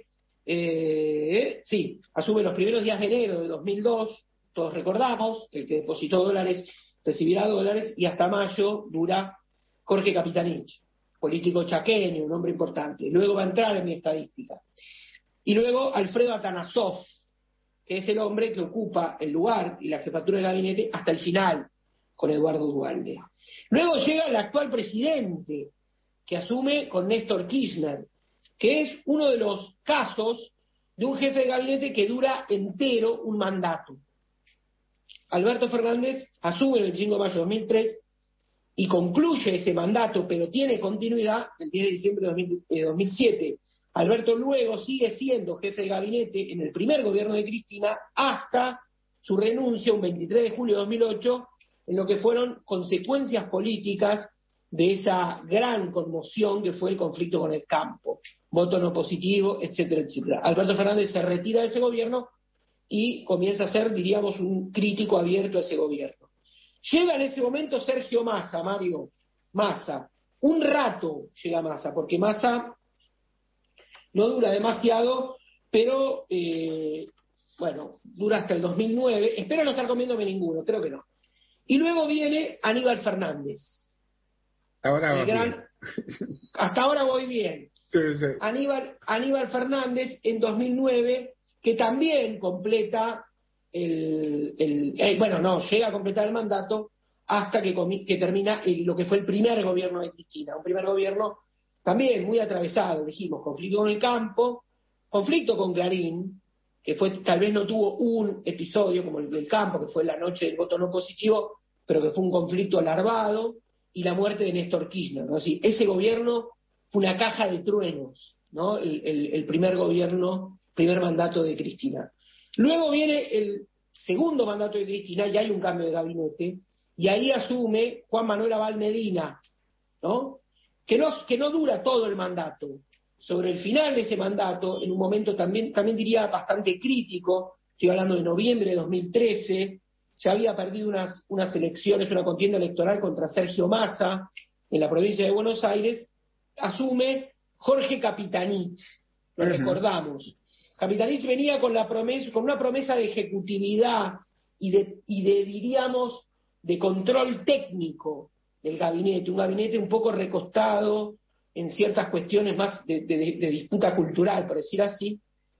S15: asume los primeros días de enero de 2002, todos recordamos, el que depositó dólares recibirá dólares, y hasta mayo dura Jorge Capitanich, político chaqueño, un hombre importante. Luego va a entrar en mi estadística. Y luego Alfredo Atanasov, que es el hombre que ocupa el lugar y la jefatura de gabinete hasta el final, con Eduardo Duhalde. Luego llega el actual presidente, que asume con Néstor Kirchner, que es uno de los casos de un jefe de gabinete que dura entero un mandato. Alberto Fernández asume el 25 de mayo de 2003 y concluye ese mandato, pero tiene continuidad el 10 de diciembre de 2007. Alberto luego sigue siendo jefe de gabinete en el primer gobierno de Cristina hasta su renuncia un 23 de julio de 2008, en lo que fueron consecuencias políticas de esa gran conmoción que fue el conflicto con el campo, voto no positivo, etcétera, etcétera. Alberto Fernández se retira de ese gobierno y comienza a ser, diríamos, un crítico abierto a ese gobierno. Llega en ese momento Sergio Massa, Mario Massa. Un rato llega Massa, porque Massa no dura demasiado, pero dura hasta el 2009. Espero no estar comiéndome ninguno, creo que no. Y luego viene Aníbal Fernández. Hasta ahora voy bien.
S5: Sí.
S15: Aníbal Fernández en 2009, que también completa llega a completar el mandato hasta que termina lo que fue el primer gobierno de Cristina. Un primer gobierno también muy atravesado, dijimos, conflicto con el campo, conflicto con Clarín, que tal vez no tuvo un episodio como el del campo, que fue la noche del voto no positivo, pero que fue un conflicto alarmado, y la muerte de Néstor Kirchner, ¿no? Sí, ese gobierno fue una caja de truenos, ¿no? El primer mandato de Cristina. Luego viene el segundo mandato de Cristina, y hay un cambio de gabinete, y ahí asume Juan Manuel Abal Medina, ¿no? Que no dura todo el mandato. Sobre el final de ese mandato, en un momento también diría bastante crítico, estoy hablando de noviembre de 2013, ya había perdido unas elecciones, una contienda electoral contra Sergio Massa en la provincia de Buenos Aires, asume Jorge Capitanich, lo recordamos. Capitanich venía con una promesa de ejecutividad y de diríamos, de control técnico del gabinete, un gabinete un poco recostado en ciertas cuestiones más de disputa cultural, por decir así,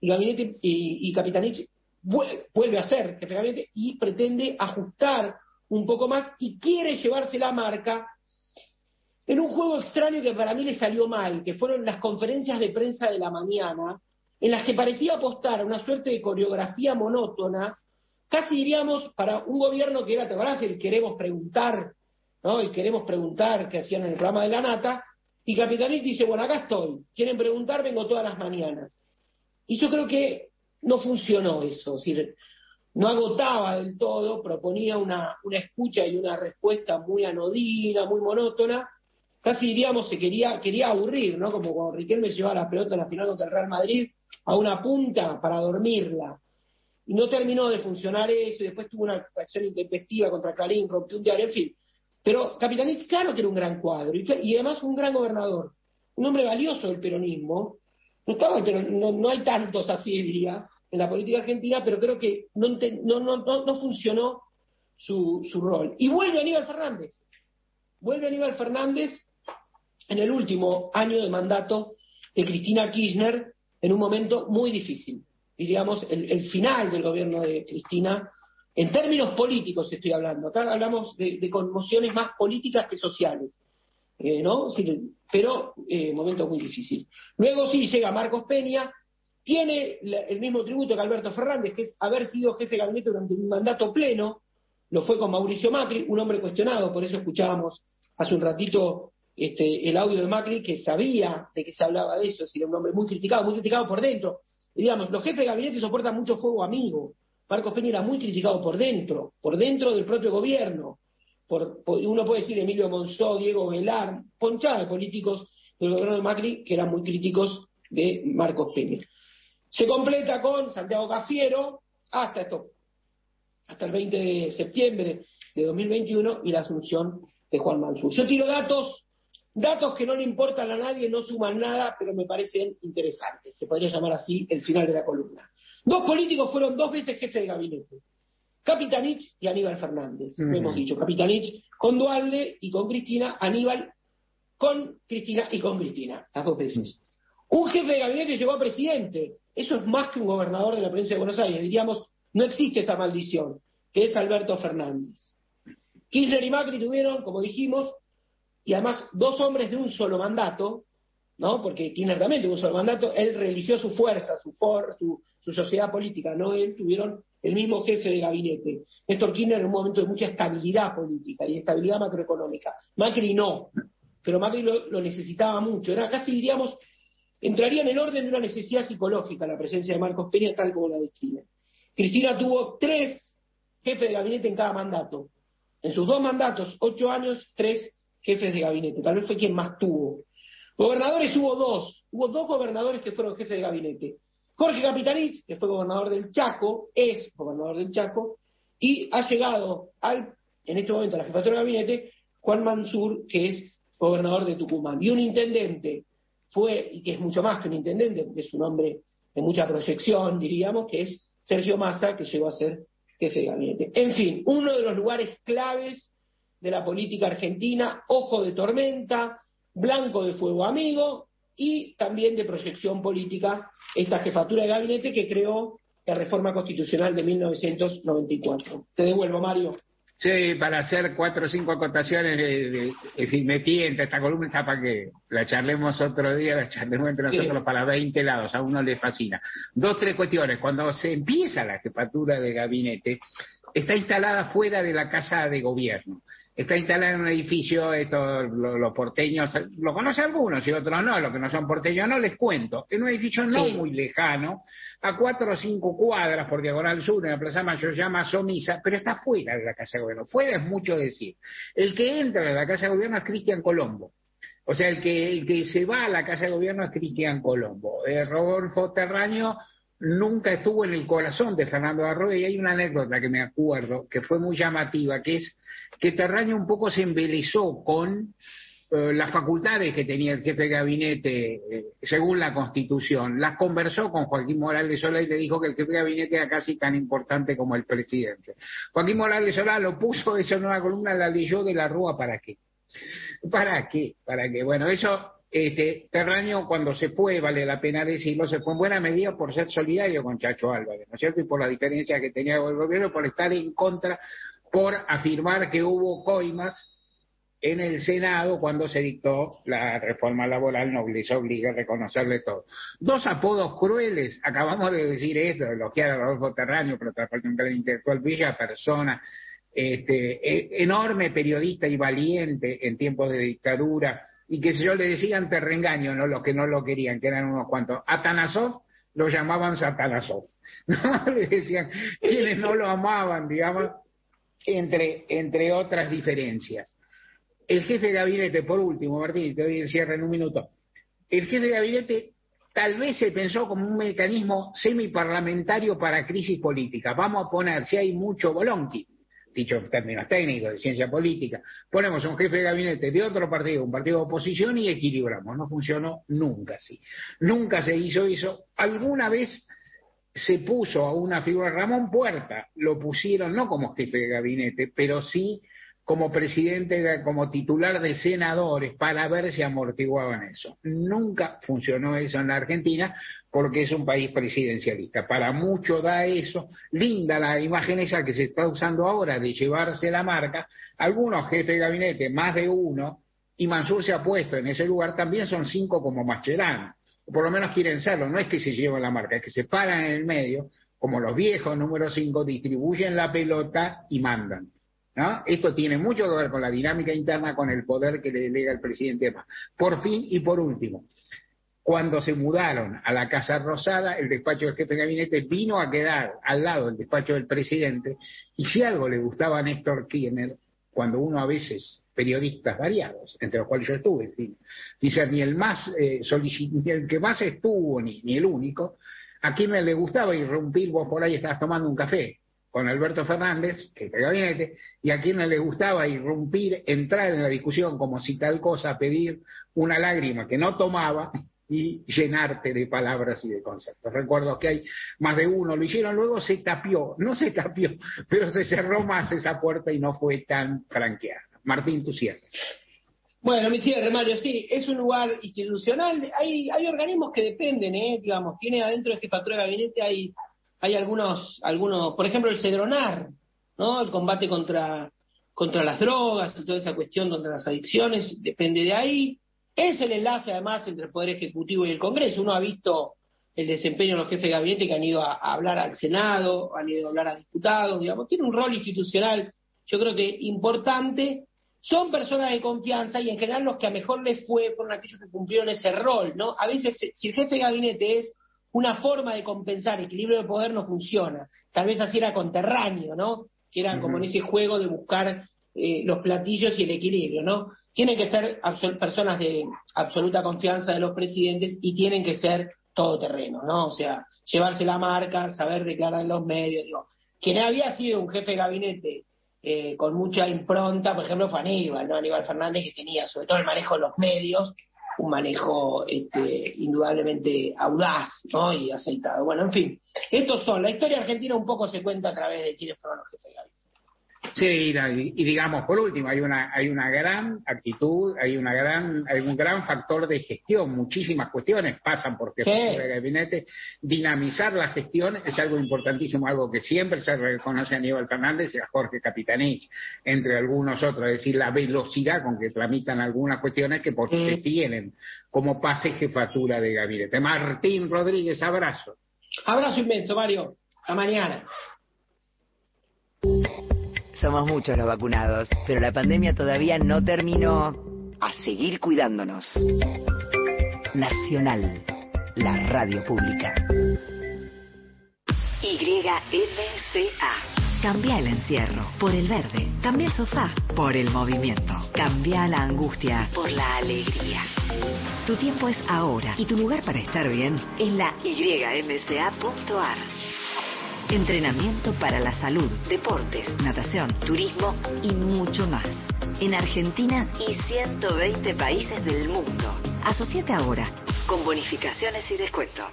S15: y Capitanich vuelve a ser jefe de gabinete y pretende ajustar un poco más y quiere llevarse la marca en un juego extraño que para mí le salió mal, que fueron las conferencias de prensa de la mañana, en las que parecía apostar a una suerte de coreografía monótona, casi diríamos para un gobierno que era, ¿te acordás? El queremos preguntar, ¿no? El queremos preguntar que hacían en el programa de La Nata, y Capitanich dice, bueno, acá estoy, quieren preguntar, vengo todas las mañanas. Y yo creo que no funcionó eso, es decir, no agotaba del todo, proponía una escucha y una respuesta muy anodina, muy monótona, casi diríamos se quería aburrir, ¿no? Como cuando Riquelme llevaba la pelota en la final contra el Real Madrid a una punta para dormirla. Y no terminó de funcionar eso, y después tuvo una reacción intempestiva contra Clarín, rompió un diario, en fin. Pero Capitanich, claro que era un gran cuadro, y además un gran gobernador, un hombre valioso del peronismo. No hay tantos así, diría, en la política argentina, pero creo que no funcionó su rol. Y vuelve Aníbal Fernández en el último año de mandato de Cristina Kirchner, en un momento muy difícil. Diríamos, el final del gobierno de Cristina, en términos políticos estoy hablando, acá hablamos de conmociones más políticas que sociales, ¿no? Sí, pero momento muy difícil. Luego sí llega Marcos Peña, tiene el mismo tributo que Alberto Fernández, que es haber sido jefe de gabinete durante un mandato pleno, lo fue con Mauricio Macri, un hombre cuestionado, por eso escuchábamos hace un ratito el audio de Macri, que sabía de qué se hablaba de eso, es decir, un hombre muy criticado por dentro. Y digamos, los jefes de gabinete soportan mucho fuego amigo. Marcos Peña era muy criticado por dentro del propio gobierno. Uno puede decir Emilio Monzó, Diego Velar, ponchada de políticos del gobierno de Macri que eran muy críticos de Marcos Peña. Se completa con Santiago Cafiero hasta el 20 de septiembre de 2021 y la asunción de Juan Mansur. Yo tiro datos que no le importan a nadie, no suman nada, pero me parecen interesantes. Se podría llamar así el final de la columna. 2 políticos fueron 2 veces jefe de gabinete. Capitanich y Aníbal Fernández. Lo hemos dicho. Capitanich con Duhalde y con Cristina, Aníbal con Cristina y con Cristina, las 2 veces. Un jefe de gabinete llegó a presidente. Eso es más que un gobernador de la provincia de Buenos Aires. Diríamos, no existe esa maldición, que es Alberto Fernández. Kirchner y Macri tuvieron, como dijimos, y además 2 hombres de un solo mandato, ¿no? Porque Kirchner también tuvo un solo mandato, él religió su fuerza, su sociedad política, no él, tuvieron el mismo jefe de gabinete. Néstor Kirchner en un momento de mucha estabilidad política y estabilidad macroeconómica. Macri no, pero Macri lo necesitaba mucho. Era casi, diríamos, entraría en el orden de una necesidad psicológica la presencia de Marcos Peña, tal como la de Kirchner. Cristina tuvo 3 jefes de gabinete en cada mandato. En sus 2 mandatos, 8 años, 3 jefes de gabinete. Tal vez fue quien más tuvo. Gobernadores hubo 2. Hubo 2 gobernadores que fueron jefes de gabinete. Jorge Capitanich, que fue gobernador del Chaco, es gobernador del Chaco, y ha llegado en este momento a la jefatura de gabinete Juan Mansur, que es gobernador de Tucumán. Y un intendente y que es mucho más que un intendente, porque es un hombre de mucha proyección, diríamos, que es Sergio Massa, que llegó a ser jefe de gabinete. En fin, uno de los lugares claves de la política argentina, ojo de tormenta, blanco de fuego amigo y también de proyección política, esta jefatura de gabinete que creó la reforma constitucional de 1994. Te devuelvo, Mario.
S5: Sí, para hacer 4 o 5 acotaciones, si me tienta esta columna está para que la charlemos otro día, la charlemos entre nosotros para 20 lados, a uno le fascina. 2, 3 cuestiones. Cuando se empieza la jefatura de gabinete, está instalada fuera de la casa de gobierno. está instalada en un edificio, esto los porteños, lo conocen algunos y otros no, los que no son porteños no, les cuento, en un edificio no muy lejano, a 4 o 5 cuadras por Diagonal Sur, en la Plaza Mayor, se llama Somisa, pero está fuera de la Casa de Gobierno. Fuera es mucho decir. El que entra en la Casa de Gobierno es Cristian Colombo. O sea, el que se va a la Casa de Gobierno es Cristian Colombo. Rodolfo Terraño nunca estuvo en el corazón de Fernando Arroyo, y hay una anécdota que me acuerdo, que fue muy llamativa, que es que Terraño un poco se embelesó con las facultades que tenía el jefe de gabinete según la Constitución. Las conversó con Joaquín Morales Solá y le dijo que el jefe de gabinete era casi tan importante como el presidente. Joaquín Morales Solá lo puso eso en una columna, la leyó de la Rúa. ¿Para qué? ¿Para qué? Bueno, eso, Terraño cuando se fue, vale la pena decirlo, se fue en buena medida por ser solidario con Chacho Álvarez, ¿no es cierto? Y por la diferencia que tenía con el gobierno, por estar en contra, por afirmar que hubo coimas en el Senado cuando se dictó la reforma laboral, no les obliga a reconocerle todo. 2 apodos crueles, acabamos de decir esto, elogiar a Rodolfo Terraño, pero otra parte un gran intelectual, bella persona, enorme periodista y valiente en tiempos de dictadura, y que si yo le decían terrengaño, ¿no? Los que no lo querían, que eran unos cuantos. Atanasov lo llamaban Satanasov, ¿no? Le decían, quienes no lo amaban, digamos, entre otras diferencias. El jefe de gabinete, por último, Martín, te doy el cierre en un minuto. El jefe de gabinete tal vez se pensó como un mecanismo semiparlamentario para crisis política. Vamos a poner, si hay mucho bolonqui, dicho en términos técnicos de ciencia política, ponemos un jefe de gabinete de otro partido, un partido de oposición, y equilibramos. No funcionó nunca así. Nunca se hizo eso. Alguna vez se puso a una figura, Ramón Puerta, lo pusieron no como jefe de gabinete, pero sí como presidente, como titular de senadores, para ver si amortiguaban eso. Nunca funcionó eso en la Argentina, porque es un país presidencialista. Para mucho da eso. Linda la imagen esa que se está usando ahora de llevarse la marca. Algunos jefes de gabinete, más de uno, y Mansur se ha puesto en ese lugar, también son 5 como Mascherano. Por lo menos quieren serlo, no es que se lleven la marca, es que se paran en el medio, como los viejos número 5, distribuyen la pelota y mandan, ¿no? Esto tiene mucho que ver con la dinámica interna, con el poder que le delega el presidente. Por fin y por último, cuando se mudaron a la Casa Rosada, el despacho del jefe de gabinete vino a quedar al lado del despacho del presidente, y si algo le gustaba a Néstor Kirchner, cuando uno a veces, periodistas variados, entre los cuales yo estuve, dice, ni el que más estuvo, ni el único, a Kirchner le gustaba irrumpir, vos por ahí estabas tomando un café con Alberto Fernández, que es el gabinete, y a quien le gustaba irrumpir, entrar en la discusión como si tal cosa, pedir una lágrima que no tomaba y llenarte de palabras y de conceptos. Recuerdo que hay más de uno, lo hicieron, luego no se tapió, pero se cerró más esa puerta y no fue tan franqueada. Martín, tu cierre.
S15: Bueno, mi cierre, Mario, sí, es un lugar institucional, hay organismos que dependen, digamos, tiene adentro de jefatura de gabinete, hay algunos, por ejemplo, el Cedronar, ¿no? El combate contra las drogas y toda esa cuestión contra las adicciones, depende de ahí. Es el enlace, además, entre el Poder Ejecutivo y el Congreso. Uno ha visto el desempeño de los jefes de gabinete que han ido a hablar al Senado, han ido a hablar a diputados, digamos. Tiene un rol institucional, yo creo que importante. Son personas de confianza y, en general, los que a mejor les fueron aquellos que cumplieron ese rol, ¿no? A veces, si el jefe de gabinete es una forma de compensar equilibrio de poder, no funciona. Tal vez así era con Terraño, ¿no? Que era como en ese juego de buscar los platillos y el equilibrio, ¿no? Tienen que ser personas de absoluta confianza de los presidentes y tienen que ser todoterreno, ¿no? O sea, llevarse la marca, saber declarar en los medios, digo. Quien había sido un jefe de gabinete con mucha impronta, por ejemplo, fue Aníbal, ¿no? Aníbal Fernández, que tenía sobre todo el manejo de los medios, un manejo indudablemente audaz, ¿no? Y aceitado. Bueno, en fin, la historia argentina un poco se cuenta a través de quienes fueron los jefes de gabinete.
S5: Sí, y digamos, por último, hay una gran actitud, hay un gran factor de gestión. Muchísimas cuestiones pasan por jefatura de gabinete. Dinamizar la gestión es algo importantísimo, algo que siempre se reconoce a Aníbal Fernández y a Jorge Capitanich, entre algunos otros. Es decir, la velocidad con que tramitan algunas cuestiones que porque tienen como pase jefatura de gabinete. Martín Rodríguez, abrazo.
S15: Abrazo inmenso, Mario. Hasta mañana.
S19: Somos muchos los vacunados, pero la pandemia todavía no terminó. A seguir cuidándonos. Nacional, la radio pública. YMCA. Cambia el encierro por el verde. Cambia el sofá por el movimiento. Cambia la angustia por la alegría. Tu tiempo es ahora y tu lugar para estar bien es la ymca.ar. Entrenamiento para la salud, deportes, natación, turismo y mucho más. En Argentina y 120 países del mundo. Asociate ahora con bonificaciones y descuentos.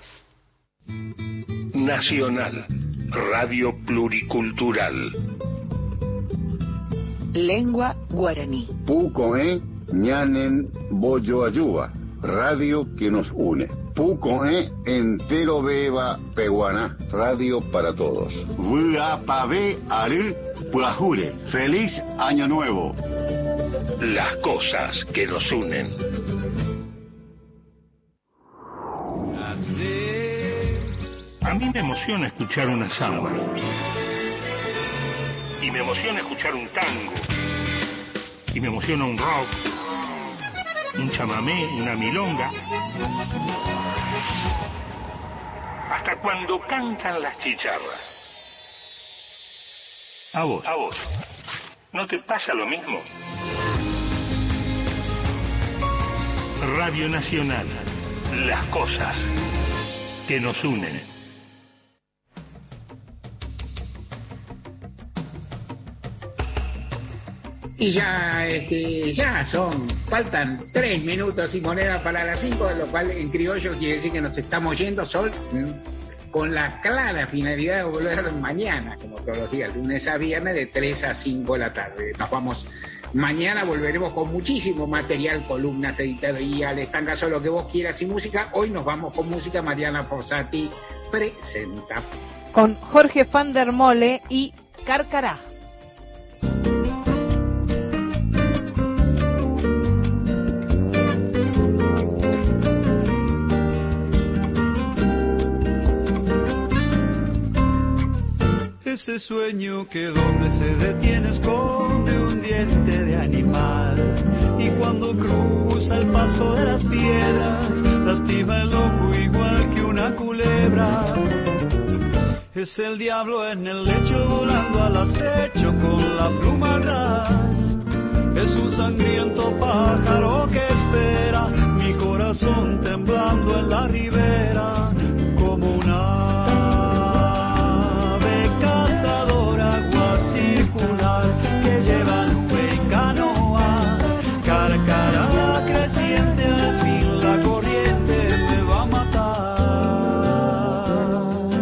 S18: Nacional, Radio Pluricultural.
S19: Lengua guaraní.
S10: Pucoe ñanen boyo ayuba. Radio que nos une. Pucoe entero beba peguaná. Radio para todos.
S8: Vuapave aru puajure. Feliz Año Nuevo.
S18: Las cosas que nos unen. A mí me emociona escuchar una samba. Y me emociona escuchar un tango. Y me emociona un rock. Un chamamé, una milonga. Hasta cuando cantan las chicharras. A vos. ¿No te pasa lo mismo? Radio Nacional. Las cosas que nos unen.
S5: Y ya faltan 3 minutos y moneda para las 5, lo cual en criollo quiere decir que nos estamos yendo con la clara finalidad de volver mañana, como todos los días, lunes a viernes, de 3 a 5 de la tarde. Nos vamos mañana, volveremos con muchísimo material, columnas, editoriales, tangazo, lo que vos quieras y música. Hoy nos vamos con música. Mariana Fossati presenta.
S2: Con Jorge van der Mole y Carcará.
S14: Ese sueño que donde se detiene esconde un diente de animal, y cuando cruza el paso de las piedras lastima el ojo igual que una culebra. Es el diablo en el lecho volando al acecho con la pluma al ras. Es un sangriento pájaro que espera mi corazón temblando en la ribera.